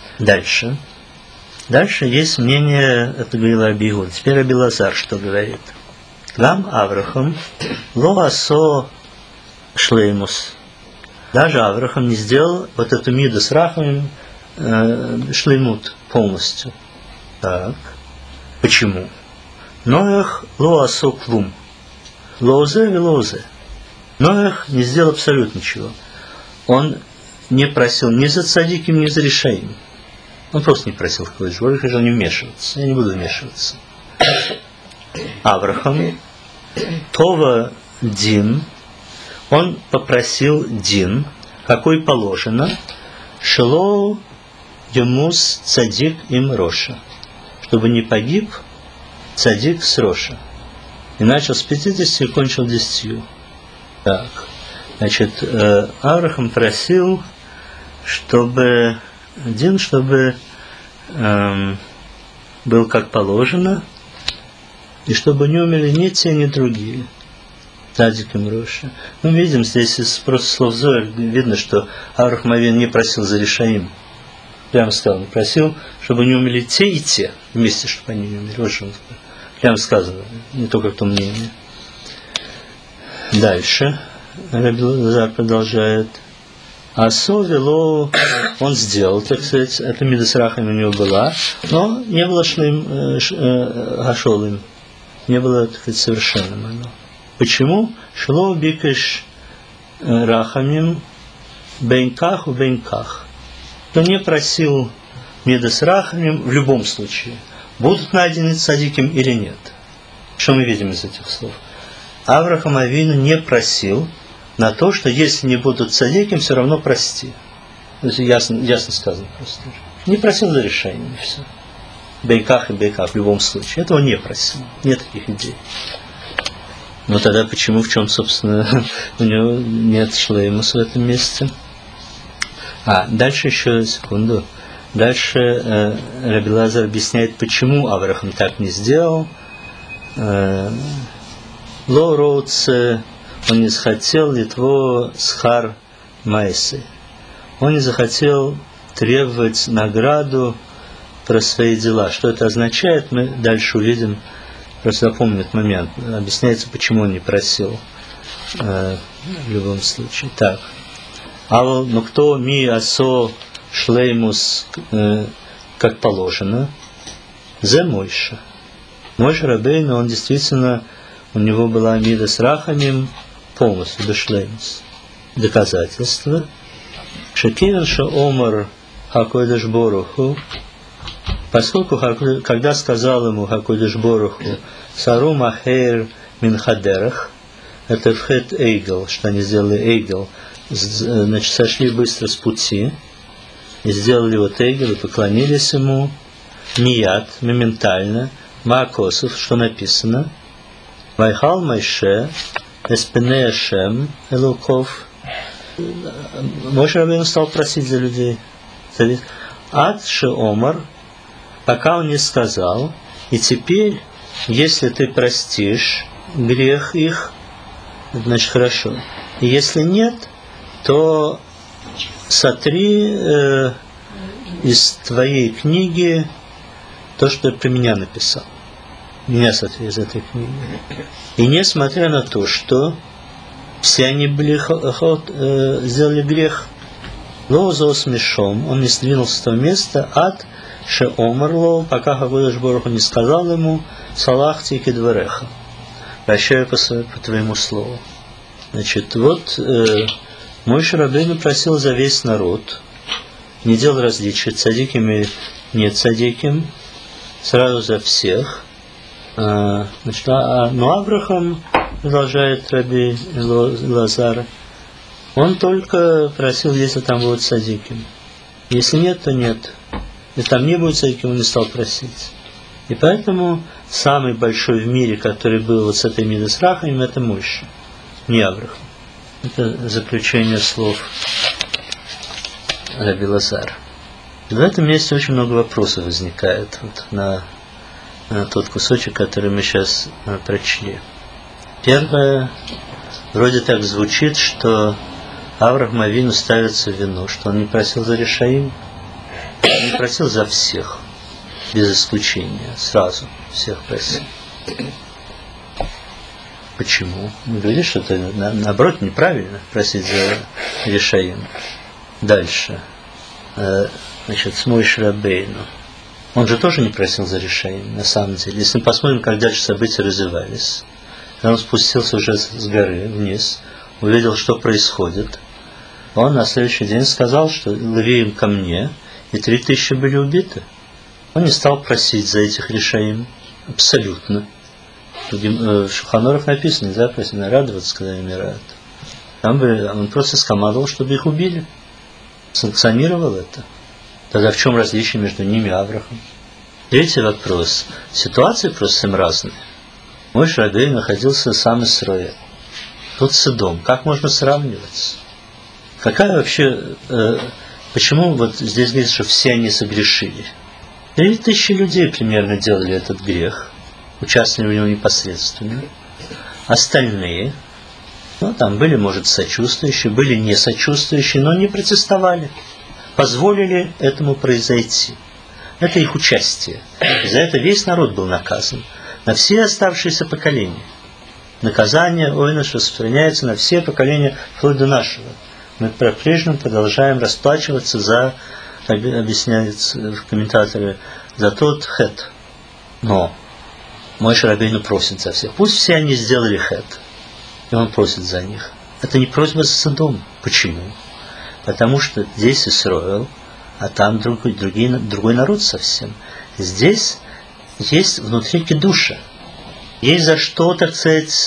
Дальше есть мнение, это говорил Раби Иуда. Теперь Раби Лазар что говорит? Гам Аврахам ло асо шлеймус. Даже Аврахам не сделал вот эту Мидас Рахами шлеймут полностью. Так. Почему? Ноях ло асо клум. Лозе и лозе. Ноях не сделал абсолютно ничего. Он не просил ни за цадиким, ни за решением. Он просто не просил Хакодеш Борух Ху, не вмешиваться. Я не буду вмешиваться. Авраам, Това Дин, он попросил Дин, какой положено, Шело Юмус Цадик им Роша, чтобы не погиб Цадик с Роша. И начал с 50 и кончил 10. Так. Значит, Авраам просил, чтобы Дин, чтобы был как положено, и чтобы не умерли ни те, ни другие. Цадик им Роша. Мы видим здесь из просто слов Зоар, видно, что Авраам Авину не просил за решаим. Прямо сказал, он просил, чтобы не умерли те и те, вместе, чтобы они не умерли. Очень прямо сказано, не только в том мнении. Дальше Раби Лазар продолжает. Асо вело он сделал, так сказать, это Мидас Рахами у него была, но не было гашолым, не было, так сказать, совершенным оно. Почему? Шло бикаш рахамим бейнках у бейнках. Кто не просил Мидас Рахамим в любом случае, будут найдены цадиким или нет. Что мы видим из этих слов? Авраам Авину не просил на то, что если не будут цадиким, все равно прости. То есть ясно сказано просто. Не просил за решение, и все. Бейках и бейках в любом случае. Этого не просил. Нет таких идей. Но тогда почему, в чем, собственно, у него нет шлеймус в этом месте? Дальше еще, секунду. Дальше Раби Лазар объясняет, почему Авраам так не сделал. Ло роуце, он не захотел литво схар майсы. Он не захотел требовать награду про свои дела. Что это означает, мы дальше увидим. Просто запомним этот момент. Объясняется, почему он не просил в любом случае. Так. Авал, но кто ми асо шлеймус, как положено, зе Мойша. Мойша Рабейну, он действительно, у него была Мидас Рахамим полностью, без шлеймус. Доказательство. Шакирша Омар Хакодеш Борух Ху, поскольку, когда сказал ему Хакодеш Борух Ху, Сару Махейр Минхадерах, это вхет Эйгл, что они сделали Эйгл, значит, сошли быстро с пути, и сделали вот Эйгл, и поклонились ему, Мият, моментально, Маакосов, что написано, Вайхал Майше, Эспенея Шем, Элуков. Моше Рабейну стал просить за людей. Ад Ше Омар, пока он не сказал, и теперь, если ты простишь грех их, значит хорошо. И если нет, то сотри из твоей книги то, что я про меня написал. Меня сотри из этой книги. И несмотря на то, что все они были сделали грех, Лозос мешом, он не сдвинулся с того места от Шеомарло, пока Акодыш Барух Ху не сказал ему Салахти кедвереха, прощаю по твоему слову. Значит, вот Моше Рабейну просил за весь народ, не делал различия цадиким и не цадиким, сразу за всех. Значит, но Авраам, продолжает Раби Лазар, он только просил, если там будут цадиким. Если нет, то нет. Если там не будет цадиким, он не стал просить. И поэтому самый большой в мире, который был вот с этой Мидас Рахамим, это Моше, не Авраам. Это заключение слов Раби Лазар. В этом месте очень много вопросов возникает вот на тот кусочек, который мы сейчас прочли. Первое, вроде так звучит, что Авраам Авину ставится в вину, что он не просил за решаим, он не просил за всех, без исключения, сразу всех просил. Почему? Мы говорили, что это наоборот неправильно просить за решаим. Дальше. Значит, с Моше Рабейну. Он же тоже не просил за решаим, на самом деле. Если мы посмотрим, как дальше события развивались, когда он спустился уже с горы вниз, увидел, что происходит, он на следующий день сказал, что левиим ко мне, и 3000 были убиты. Он не стал просить за этих решаим. Абсолютно. В Шулхан Арух написано, нельзя просить радоваться, когда умирают. Там он просто скомандовал, чтобы их убили. Санкционировал это. Тогда в чем различие между ними и Авраамом? Третий вопрос. Ситуации просто совсем разные. Моше Рабейну находился сам Исраэль. Тут Содом. Как можно сравнивать? Какая вообще... почему вот здесь говорится, что все они согрешили? 3000 людей примерно делали этот грех. Участвовали в нем непосредственно. Остальные, там были, может, сочувствующие, были не сочувствующие, но не протестовали. Позволили этому произойти. Это их участие. И за это весь народ был наказан. На все оставшиеся поколения. Наказание Ойнаш распространяется на все поколения вплоть до нашего. Мы по-прежнему продолжаем расплачиваться за, как объясняют комментаторы, за тот хэт. Но Моше Рабейну просит за всех. Пусть все они сделали хэт. И он просит за них. Это не просьба за Содом. Почему? Потому что здесь Исраэль, а там другой народ совсем. Здесь есть внутри кидуша. Есть за что, так сказать,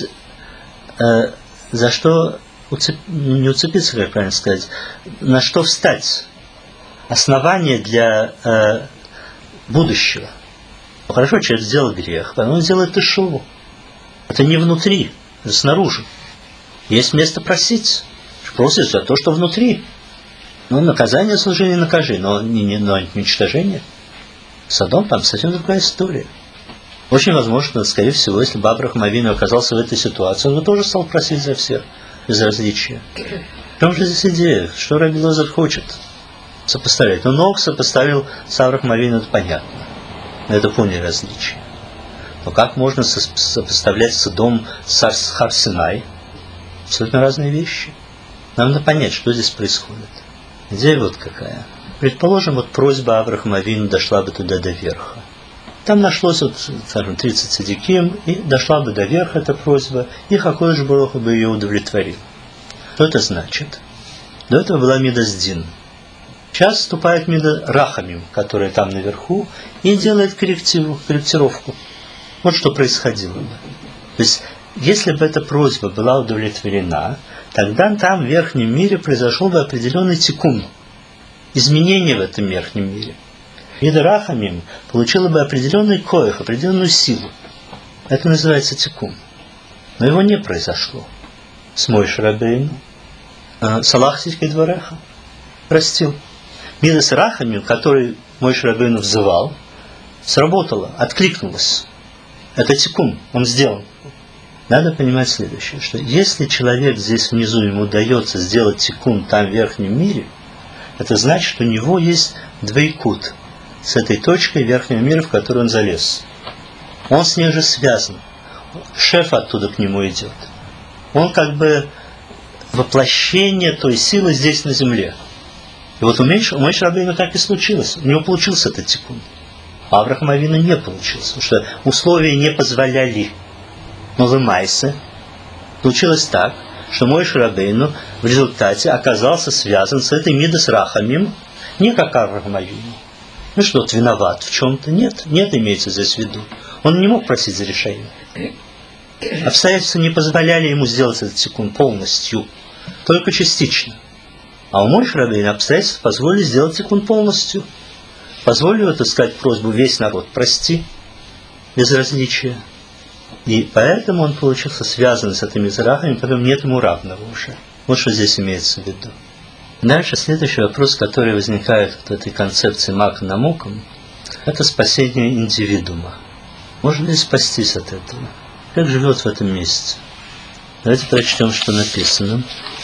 за что не уцепиться, как правильно сказать, на что встать. Основание для будущего. Ну, хорошо, человек сделал грех, потом он делает тешуву. Это не внутри, это снаружи. Есть место просить. Просит за то, что внутри. Ну, наказание, служение, накажи, но не уничтожение. Содом там совсем другая история. Очень возможно, скорее всего, если бы Авраам Авину оказался в этой ситуации, он бы тоже стал просить за всех, без различия. В чем же здесь идея? Что Раби Лазар хочет сопоставить? Ну, Нох сопоставил с Авраамом Авину, это понятно. Это поняли различия. Но как можно сопоставлять Содом с Хар-Синай? Абсолютно разные вещи. Нам надо понять, что здесь происходит. Идея вот какая. Предположим, вот просьба Авраама Авину дошла бы туда до верха. Там нашлось, вот, скажем, 30 цадиким, и дошла бы до верха эта просьба, и Акодыш Барух Ху бы ее удовлетворил. Что это значит? До этого была Мидас Дин. Сейчас вступает Мида Рахамим, которая там наверху, и делает корректировку. Вот что происходило бы. То есть, если бы эта просьба была удовлетворена, тогда там в верхнем мире произошел бы определенный тикун, изменение в этом верхнем мире. Мида Рахамим получила бы определенный коэх, определенную силу. Это называется тикун. Но его не произошло. С Моше Рабейну. Салахти кедвереха. Простил. Мидас Рахамим, который Моше Рабейну взывал, сработало, откликнулось. Это тикун, он сделан. Надо понимать следующее, что если человек здесь внизу, ему удается сделать тикун там в верхнем мире, это значит, что у него есть двойкут с этой точкой верхнего мира, в который он залез. Он с ней же связан. Шеф оттуда к нему идет. Он как бы воплощение той силы здесь на земле. И вот у Моше Рабейну так и случилось. У него получился этот тикун. А Авраама Авину не получился, потому что условия не позволяли. Но в Майсе получилось так, что Моше Рабейну в результате оказался связан с этой Мидас Рахамим, не как Авраам Авину. Ну что, вот виноват в чем-то? Нет имеется здесь в виду. Он не мог просить за решение. Обстоятельства не позволяли ему сделать этот тикун полностью, только частично. А у Моше Рабейну обстоятельства позволили сделать тикун полностью. Позволили, так сказать, просьбу весь народ прости, без различия. И поэтому он получился связан с этими зарахами, потом нет ему равного уже. Вот что здесь имеется в виду. Дальше следующий вопрос, который возникает в этой концепции Макан Амоком, это спасение индивидуума. Можно ли спастись от этого? Как живет в этом месте? Давайте прочтем, что написано.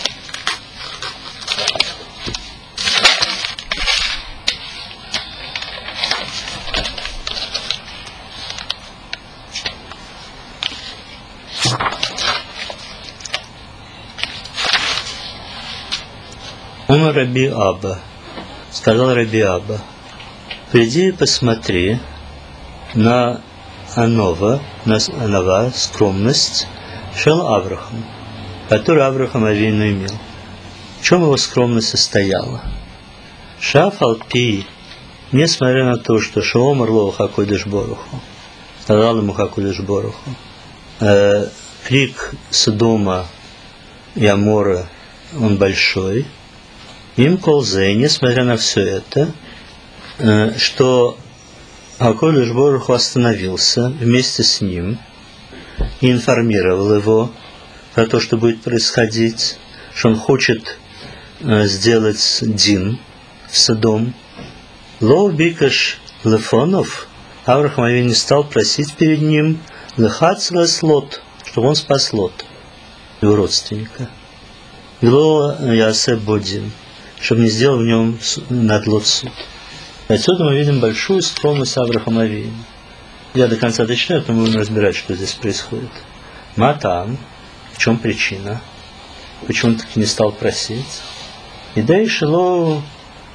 Раби Аба, сказал Раби Аба, приди и посмотри на Анова, скромность Шел Аврахам, который Авраам Авину имел. В чем его скромность состояла? Шаф Алпи, несмотря на то, что Шоомар Лоу Хакодеш Боруху, сказал ему Хакодеш Боруху, крик Содома и Амора, он большой, им колзе, несмотря на все это, что Хакодеш Боруху остановился вместе с ним и информировал его про то, что будет происходить, что он хочет сделать дин в Содом. Ло бикаш лефонов, Авраам Авину не стал просить перед ним лехацлес Лот, чтобы он спас Лот, его родственника. Ло ясе бодин, чтобы не сделал в нем над Лот суд. Отсюда мы видим большую скромность Авраама Авину. Я до конца дочитаю, потом мы будем разбирать, что здесь происходит. Матам, в чем причина? Почему он таки не стал просить? И дай Шило,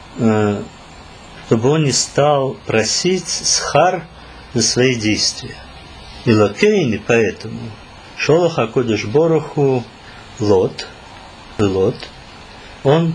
чтобы он не стал просить схар за свои действия. И лакейни, поэтому Шолах Хакодеш Боруху Лот, он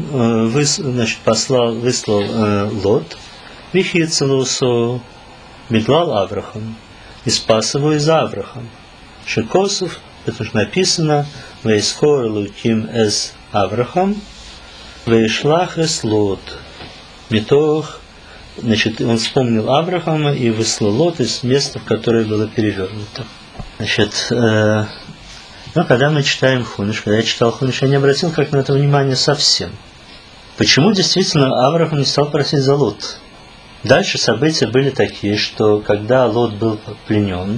выслал Лот, Вихицелусу, Беглал Аврахам, и спас его из Аврахам. Шекосов, потому что написано, Вейскор Луким эс Аврахам, Вейшлах эс Лот. Метох, значит, он вспомнил Аврахама и выслал Лот из места, в которое было перевернуто. Значит, когда мы читаем Хумиш, когда я читал Хумиш, я не обратил как на это внимание совсем. Почему действительно Авраам не стал просить за Лот? Дальше события были такие, что когда Лот был пленен,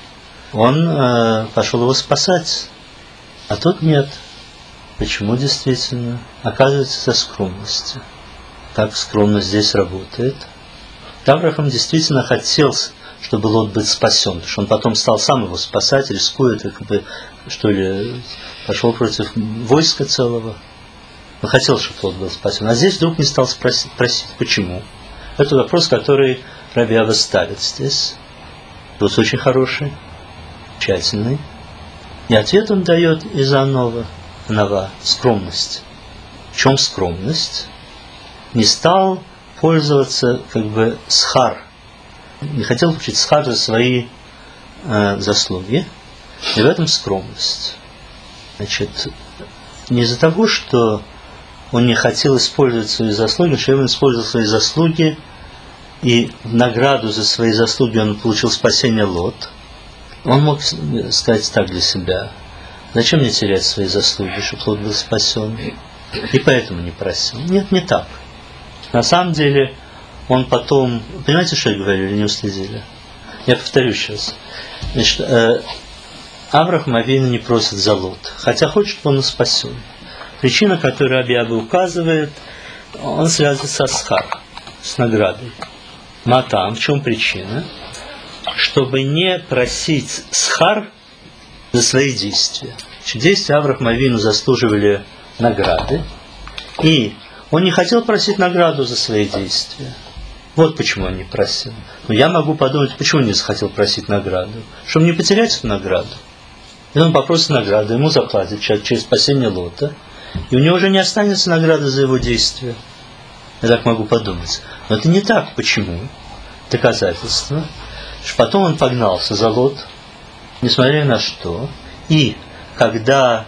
он пошел его спасать, а тут нет. Почему действительно? Оказывается, за скромность. Как скромность здесь работает? Авраам действительно хотел, чтобы Лот был спасен, потому что он потом стал сам его спасать, рискует, что ли, пошел против войска целого. Он хотел, чтобы Лот был спасен. А здесь вдруг не стал просить. Почему? Это вопрос, который Раби Аба ставит здесь. Вопрос очень хороший, тщательный. И ответ он дает из Анова, скромность. В чем скромность? Не стал пользоваться схар. Не хотел получить схар за свои заслуги. И в этом скромность. Значит, не из-за того, что он не хотел использовать свои заслуги, что он использовал свои заслуги, и в награду за свои заслуги он получил спасение Лот. Он мог сказать так для себя: зачем мне терять свои заслуги, чтобы Лот был спасен? И поэтому не просил. Нет, не так. На самом деле, он потом... Понимаете, что я говорю, или не уследили? Я повторю сейчас. Значит, Авраам Авину не просит за Лот, хотя хочет, чтобы он спасен. Причина, которую Раби Аба указывает, он связан со схар, с наградой. Матам, в чем причина? Чтобы не просить схар за свои действия. Действия Авраама Авину заслуживали награды, и Он не хотел просить награду за свои действия. Вот почему он не просил. Но я могу подумать, почему он не захотел просить награду. Чтобы не потерять эту награду. И он попросит награду, ему заплатят через спасение Лота. И у него уже не останется награды за его действия. Я так могу подумать. Но это не так. Почему? Доказательство. Что потом он погнался за Лот, несмотря ни на что. И когда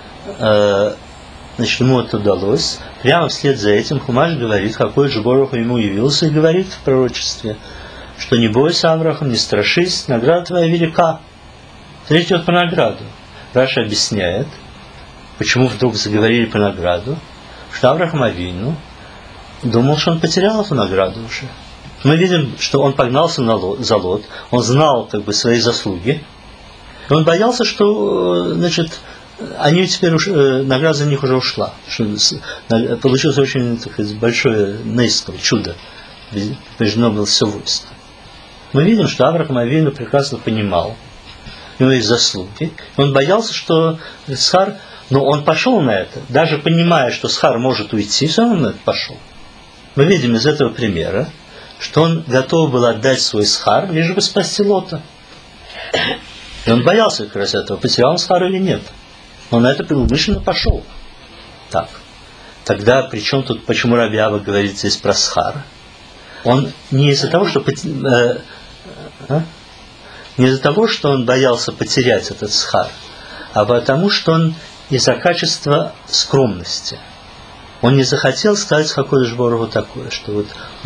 ему это удалось, прямо вслед за этим Хумаш говорит, какой же Борух ему явился, и говорит в пророчестве, что не бойся, Авраам, не страшись, награда твоя велика. Речь идет про награду. Раша объясняет, почему вдруг заговорили про награду, что Авраам Авину думал, что он потерял эту награду уже. Мы видим, что он погнался за Лот, он знал свои заслуги, и он боялся, что, они теперь награда за них уже ушла. Получилось очень большое чудо. Побеждено было все войско. Мы видим, что Авраам Авину прекрасно понимал, у него есть заслуги. Он боялся, что Схар, но он пошел на это, даже понимая, что Схар может уйти, все равно на это пошел. Мы видим из этого примера, что он готов был отдать свой Схар, лишь бы спасти Лота. И он боялся как раз этого, потерял он Схар или нет. Он на это преумышленно пошел. Так. Тогда, почему Раби Ава говорит здесь про Схар? Он не из-за того, что он боялся потерять этот Схар, а потому, что он из-за качества скромности. Он не захотел сказать Хакодеш Боругу такое, что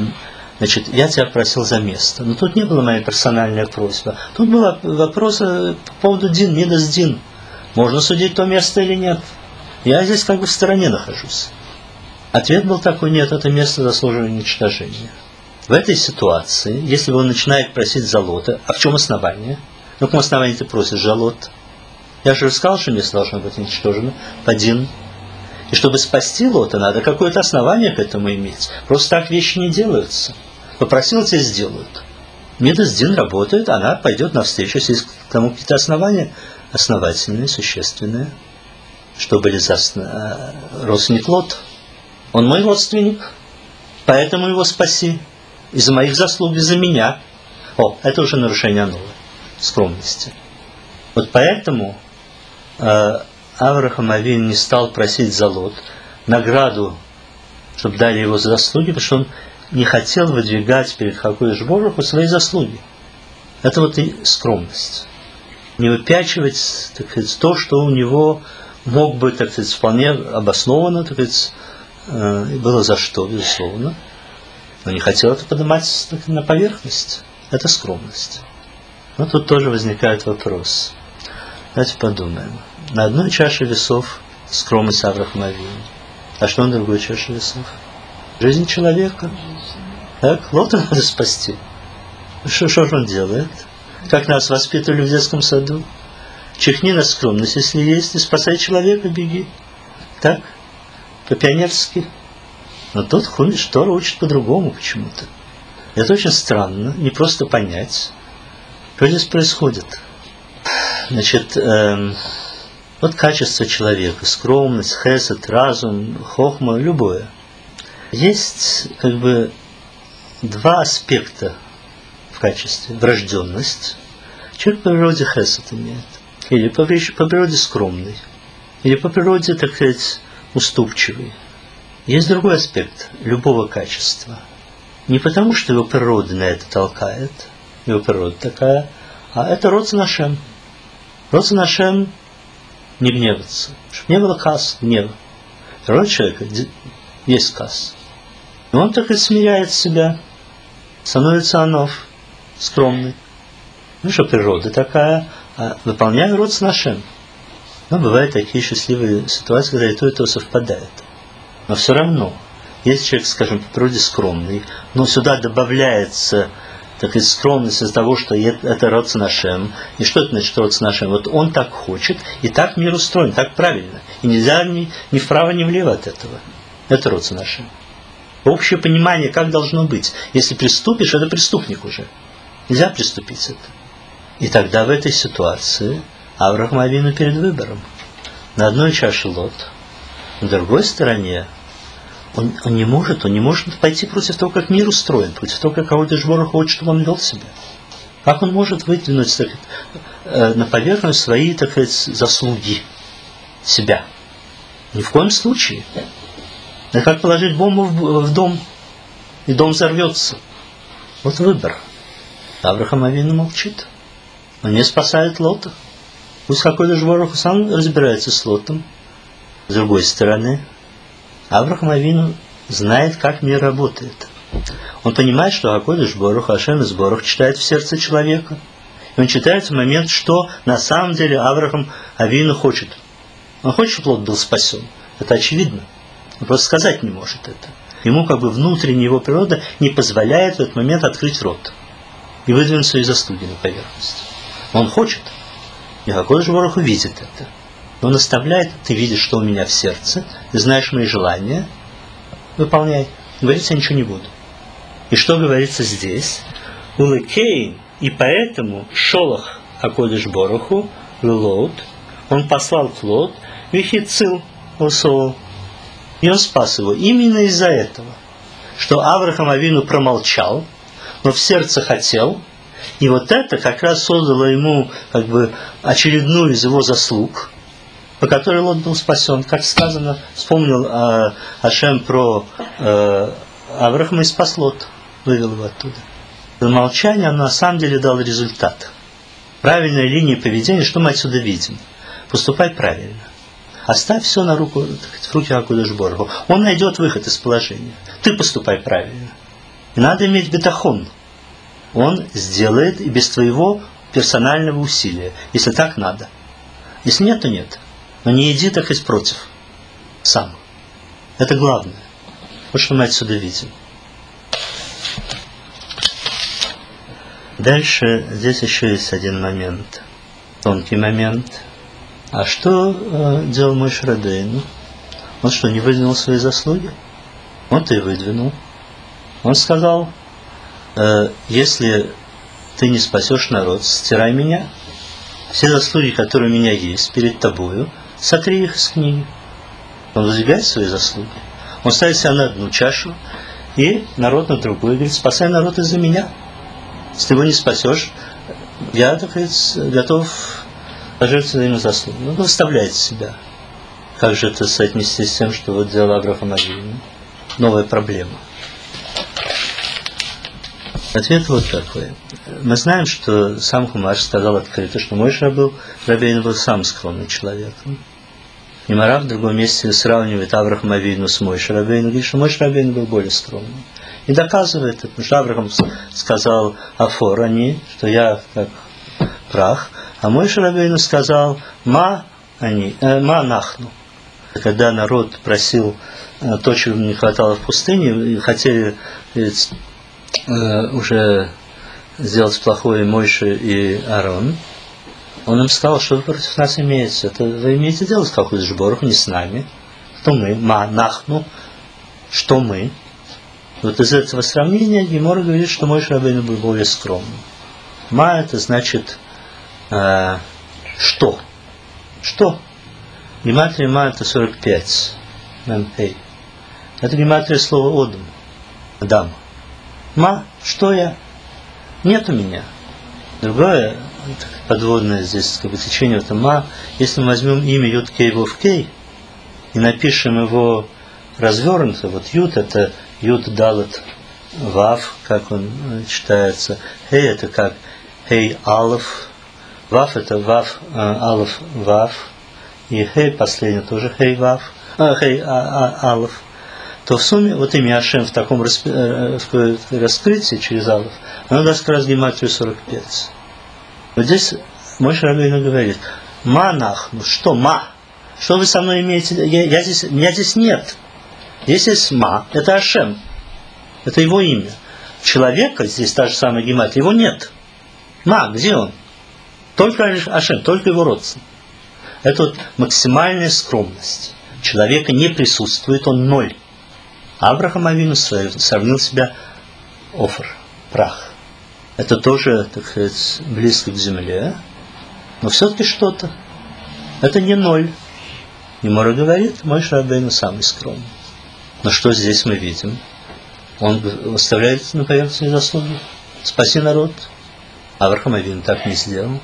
я тебя просил за место. Но тут не была моя персональная просьба. Тут был вопрос по поводу Дин, Мидас Дин. Можно судить то место или нет? Я здесь в стороне нахожусь. Ответ был такой: нет, это место заслуживает уничтожения. В этой ситуации, если он начинает просить за Лота, а в чем основание? На каком основании ты просишь за Лот? Я же сказал, что место должно быть уничтожено. Один. И чтобы спасти Лота, надо какое-то основание к этому иметь. Просто так вещи не делаются. Попросил, тебе сделают. Мидас Дин работает, она пойдет навстречу, если есть к тому какие-то основания основательные, существенные. Что были за родственник Лот? Он мой родственник, поэтому его спаси. Из-за моих заслуг, из-за меня. Это уже нарушение новой скромности. Вот поэтому Авраам Авин не стал просить за Лот награду, чтобы дали его за заслуги, потому что он не хотел выдвигать перед Хакодеш Боруху свои заслуги. Это и скромность. Не выпячивать, то, что у него мог бы, вполне обоснованно, было за что, безусловно. Но не хотел это поднимать на поверхность. Это скромность. Но тут тоже возникает вопрос. Давайте подумаем. На одной чаше весов скромность Авраама Авину. А что на другой чаше весов? Жизнь человека. Так, Лота надо спасти. Что же он делает? Как нас воспитывали в детском саду? Чихни на скромность, если есть, и спасай человека, беги. Так? По-пионерски. Но тут Хумиш Тора учит по-другому почему-то. Это очень странно, не просто понять, что здесь происходит. Качество человека, скромность, хесед, разум, хохма, любое. Есть два аспекта в качестве. Врожденность. Человек по природе хесед имеет. Или по природе скромный. Или по природе, уступчивый. Есть другой аспект любого качества. Не потому, что его природа на это толкает, его природа такая, а это Роцен Ашем. Роцен Ашем не гневаться. Чтобы не было кас, гнева. Природа человека есть кас. И он смиряет себя, становится анов, скромный. Что природа такая, а выполняю Роцен Ашем. Но бывают такие счастливые ситуации, когда и то совпадает. Но все равно, если человек, по природе скромный, но сюда добавляется скромность из-за того, что это Роцен Ашем. И что это значит Роцен Ашем? Он так хочет, и так мир устроен, так правильно. И нельзя ни вправо, ни влево от этого. Это Роцен Ашем. Общее понимание, как должно быть. Если приступишь, это преступник уже. Нельзя приступить это. И тогда в этой ситуации Авраам Авину перед выбором. На одной чаше Лот, на другой стороне Он не может пойти против того, как мир устроен, против того, как Акодыш Барух Ху хочет, чтобы он вел себя. Как он может выдвинуть на поверхность свои, так сказать, заслуги себя? Ни в коем случае. Это как положить бомбу в дом, и дом взорвется. Вот выбор. Авраам Авину молчит. Он не спасает Лота. Пусть Акодыш Барух Ху сам разбирается с Лотом. С другой стороны, Авраам Авину знает, как мир работает. Он понимает, что Акодыш Барух Ху, Ашем Избарух читает в сердце человека. И он читает в момент, что на самом деле Авраам Авину хочет. Он хочет, чтобы Лот был спасен. Это очевидно. Он просто сказать не может это. Ему как бы внутренняя его природа не позволяет в этот момент открыть рот и выдвинуть свои заслуги на поверхность. Он хочет. И Акодыш Барух Ху видит это. Он наставляет: ты видишь, что у меня в сердце, ты знаешь мои желания, выполняй. Говорится, я ничего не буду. И что говорится здесь? Улыкейн, и поэтому Шолах Акодыш Барух Ху Лот, он послал к Лот, Вихицил Усол, и он спас его именно из-за этого, что Авраам Авину промолчал, но в сердце хотел, и вот это как раз создало ему как бы очередную из его заслуг, по которой Лот был спасен. Как сказано, вспомнил Ашем про Авраама и спас Лот, вывел его оттуда. Молчание, оно на самом деле дало результат. Правильная линия поведения, что мы отсюда видим? Поступай правильно. Оставь все в руки Акодыш Барух Ху. Он найдет выход из положения. Ты поступай правильно. И надо иметь бетахон. Он сделает и без твоего персонального усилия, если так надо. Если нет, то нет. Но не иди так и против. Сам. Это главное. Вот что мы отсюда видим. Дальше здесь еще есть один момент. Тонкий момент. А что делал Моше Рабейну? Он что, не выдвинул свои заслуги? Он-то и выдвинул. Он сказал: если ты не спасешь народ, стирай меня. Все заслуги, которые у меня есть перед тобою, сотри их с книги. Он выдвигает свои заслуги. Он ставит себя на одну чашу, и народ на другую. Говорит: спасай народ из-за меня. Если ты его не спасешь, я, так сказать, готов пожертвовать своими заслугами. Он выставляет себя. Как же это соотнести с тем, что вот делал Авраам Авину? Новая проблема. Ответ вот такой. Мы знаем, что сам Хумаш сказал открыто, что Моше Рабейну был сам скромный человек. И Мара в другом месте сравнивает Авраама Авину с Моше Рабейну, говорит, что Моше Рабейну был более скромным. И доказывает это, потому что Авраам сказал Афор, что я как прах, а Моше Рабейну сказал ма нахну. Когда народ просил то, чего не хватало в пустыне, и хотели уже сделать плохое Моше и Аарон, он им сказал, что вы против нас имеете. Это вы имеете дело с Акодыш Барух Ху, не с нами. Что мы? Ма нахну. Что мы? Вот из этого сравнения Гемора говорит, что Моше Рабейну был более скромным. Ма это значит что? Что? Гематрия ма это 45. Мемхей. Это гематрия слова Одам. Адам. Ма, что я? Нет у меня. Другое подводное здесь как бы течение это ма. Если мы возьмем имя Юд Кей Вов Кей и напишем его развернуто, вот Юд это Юд Далет Вав, как он читается. Хей это как Хей Алеф. Вав это Вав Алеф Вав. И Хей последний тоже Хей Вав. Хей Алеф. То в сумме вот имя Ашем в таком раскрытии через Алеф, оно даст как раз гематрию 45. Вот здесь Моше Рабейну говорит: ма нахну, что ма? Что вы со мной имеете? Меня здесь нет. Здесь есть ма, это Ашем. Это его имя. Человека, здесь та же самая гематрия, его нет. Ма, где он? Только Ашем, только его родственник. Это вот максимальная скромность. Человека не присутствует, он ноль. Авраам Авину сравнил себя офр, прах. Это тоже, так сказать, близко к земле, но все-таки что-то. Это не ноль. Гемора говорит, Моше Рабейну самый скромный. Но что здесь мы видим? Он выставляет на поверхность свои заслуги. Спаси народ. Авраам Авину так не сделал.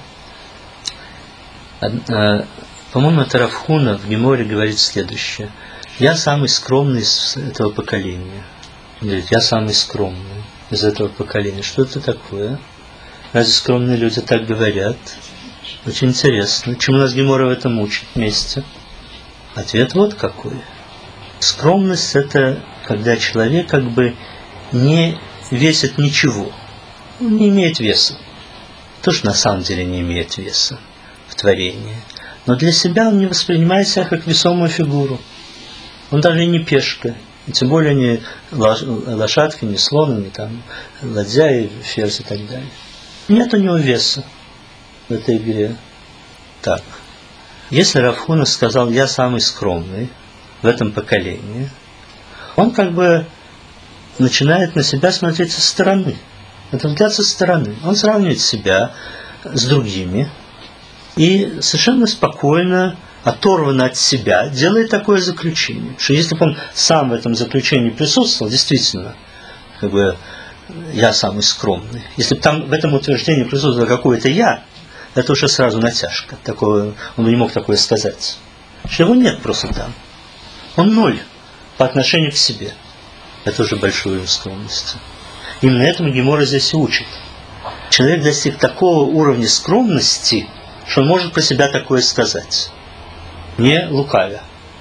По-моему, это Рав Хуна в Геморе говорит следующее. Я самый скромный из этого поколения. Он говорит, я самый скромный из этого поколения. Что это такое? Разве скромные люди так говорят? Очень интересно. Чему нас Гемора в этом учит вместе? Ответ вот какой. Скромность – это когда человек как бы не весит ничего. Он не имеет веса. То, что на самом деле не имеет веса в творении. Но для себя он не воспринимает себя как весомую фигуру. Он даже и не пешка. И тем более не лошадка, не слон, не там ладья и ферзь и так далее. Нет у него веса в этой игре. Так. Если Рав Хуна сказал, я самый скромный в этом поколении, он как бы начинает на себя смотреть со стороны. Это взгляд со стороны. Он сравнивает себя с другими и совершенно спокойно, оторванно от себя, делает такое заключение. Что если бы он сам в этом заключении присутствовал, действительно, как бы я самый скромный. Если бы там в этом утверждении присутствовало какое-то я, это уже сразу натяжка. Такого, он бы не мог такое сказать. Что его нет просто там. Он ноль по отношению к себе. Это уже большая скромность. Именно этому Гемора здесь и учит. Человек достиг такого уровня скромности, что он может про себя такое сказать. Не лукавя.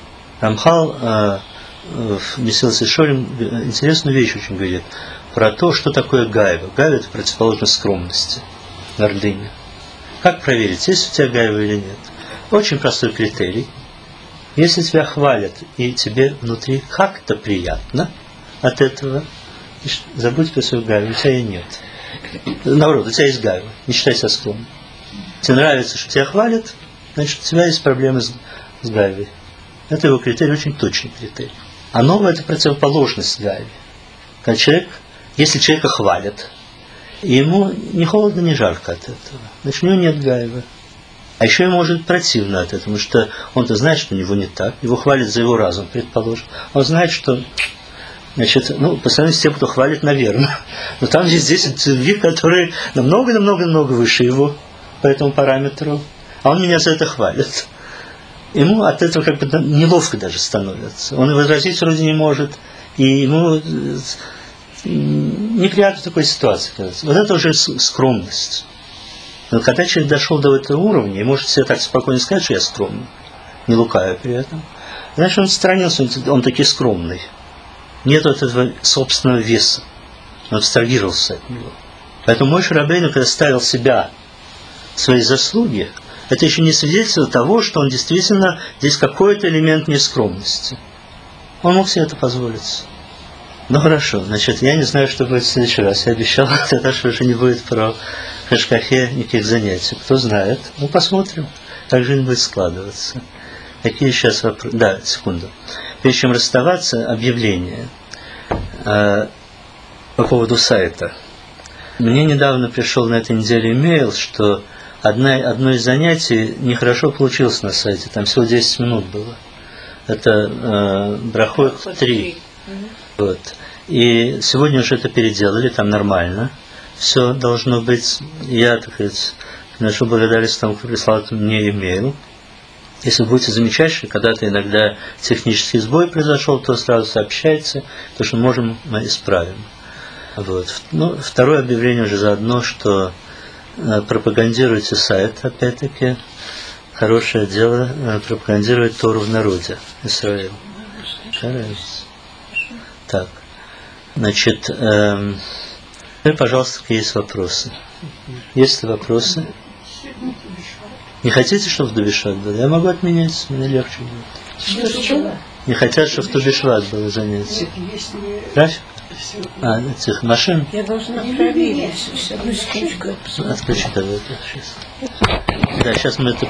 Рамхал в Месилат Йешарим интересную вещь очень говорит про то, что такое гайва. Гайва – это противоположность скромности, гордыни. Как проверить, есть у тебя гайва или нет? Очень простой критерий. Если тебя хвалят, и тебе внутри как-то приятно от этого, забудь про свою гайву, у тебя ее нет. Наоборот, у тебя есть гайва, не считай себя скромным. Тебе нравится, что тебя хвалят, значит, у тебя есть проблемы с гайвой. Это его критерий, очень точный критерий. А новое – это противоположность гайве. Когда человек, если человека хвалят, и ему ни холодно, ни жарко от этого, значит, у него нет гайвы. А еще ему может быть противно от этого, потому что он-то знает, что у него не так. Его хвалят за его разум, предположим. Он знает, что, значит, по сравнению с тем, кто хвалит, наверное. Но там есть 10 других, которые намного выше его по этому параметру. А он меня за это хвалит. Ему от этого как бы неловко даже становится. Он и возразить вроде не может. И ему неприятно в такой ситуации. Вот это уже скромность. Но когда человек дошел до этого уровня, и может себе так спокойно сказать, что я скромный, не лукавя при этом, значит, он отстранился, он таки скромный. Нет этого собственного веса. Он абстрагировался от него. Поэтому Моше Рабейну, когда ставил себя в свои заслуги, это еще не свидетельство того, что он действительно здесь какой-то элемент нескромности. Он мог себе это позволить. Ну хорошо, значит, я не знаю, что будет в следующий раз. Я обещал, тогда что уже не будет про Хашкахе никаких занятий. Кто знает? Посмотрим, как жизнь будет складываться. Какие сейчас вопросы? Да, секунду. Прежде чем расставаться, объявление по поводу сайта. Мне недавно пришел на этой неделе имейл, что одно из занятий нехорошо получилось на сайте. Там всего 10 минут было. Это Брахот 3. Вот. И сегодня уже это переделали, там нормально. Все должно быть. Я, так сказать, нашу благодарность тому, кто прислал мне имейл. Если вы будете замечать, что когда-то иногда технический сбой произошел, то сразу сообщайте, то что можем, мы исправим. Вот. Второе объявление уже заодно, что пропагандируйте сайт, опять-таки, хорошее дело пропагандировать Тору в народе Израиля. Так, значит, пожалуйста, какие есть вопросы? Есть ли вопросы? Не хотите, чтобы в Ту-Б'Шvat было? Я могу отменять, мне легче будет. Что? Не хотят, чтобы в Ту-Б'Шvat было занятие. График? Этих машин? Я должна проверить. Одну секундочку. Отключи тогда это сейчас. Да, сейчас мы это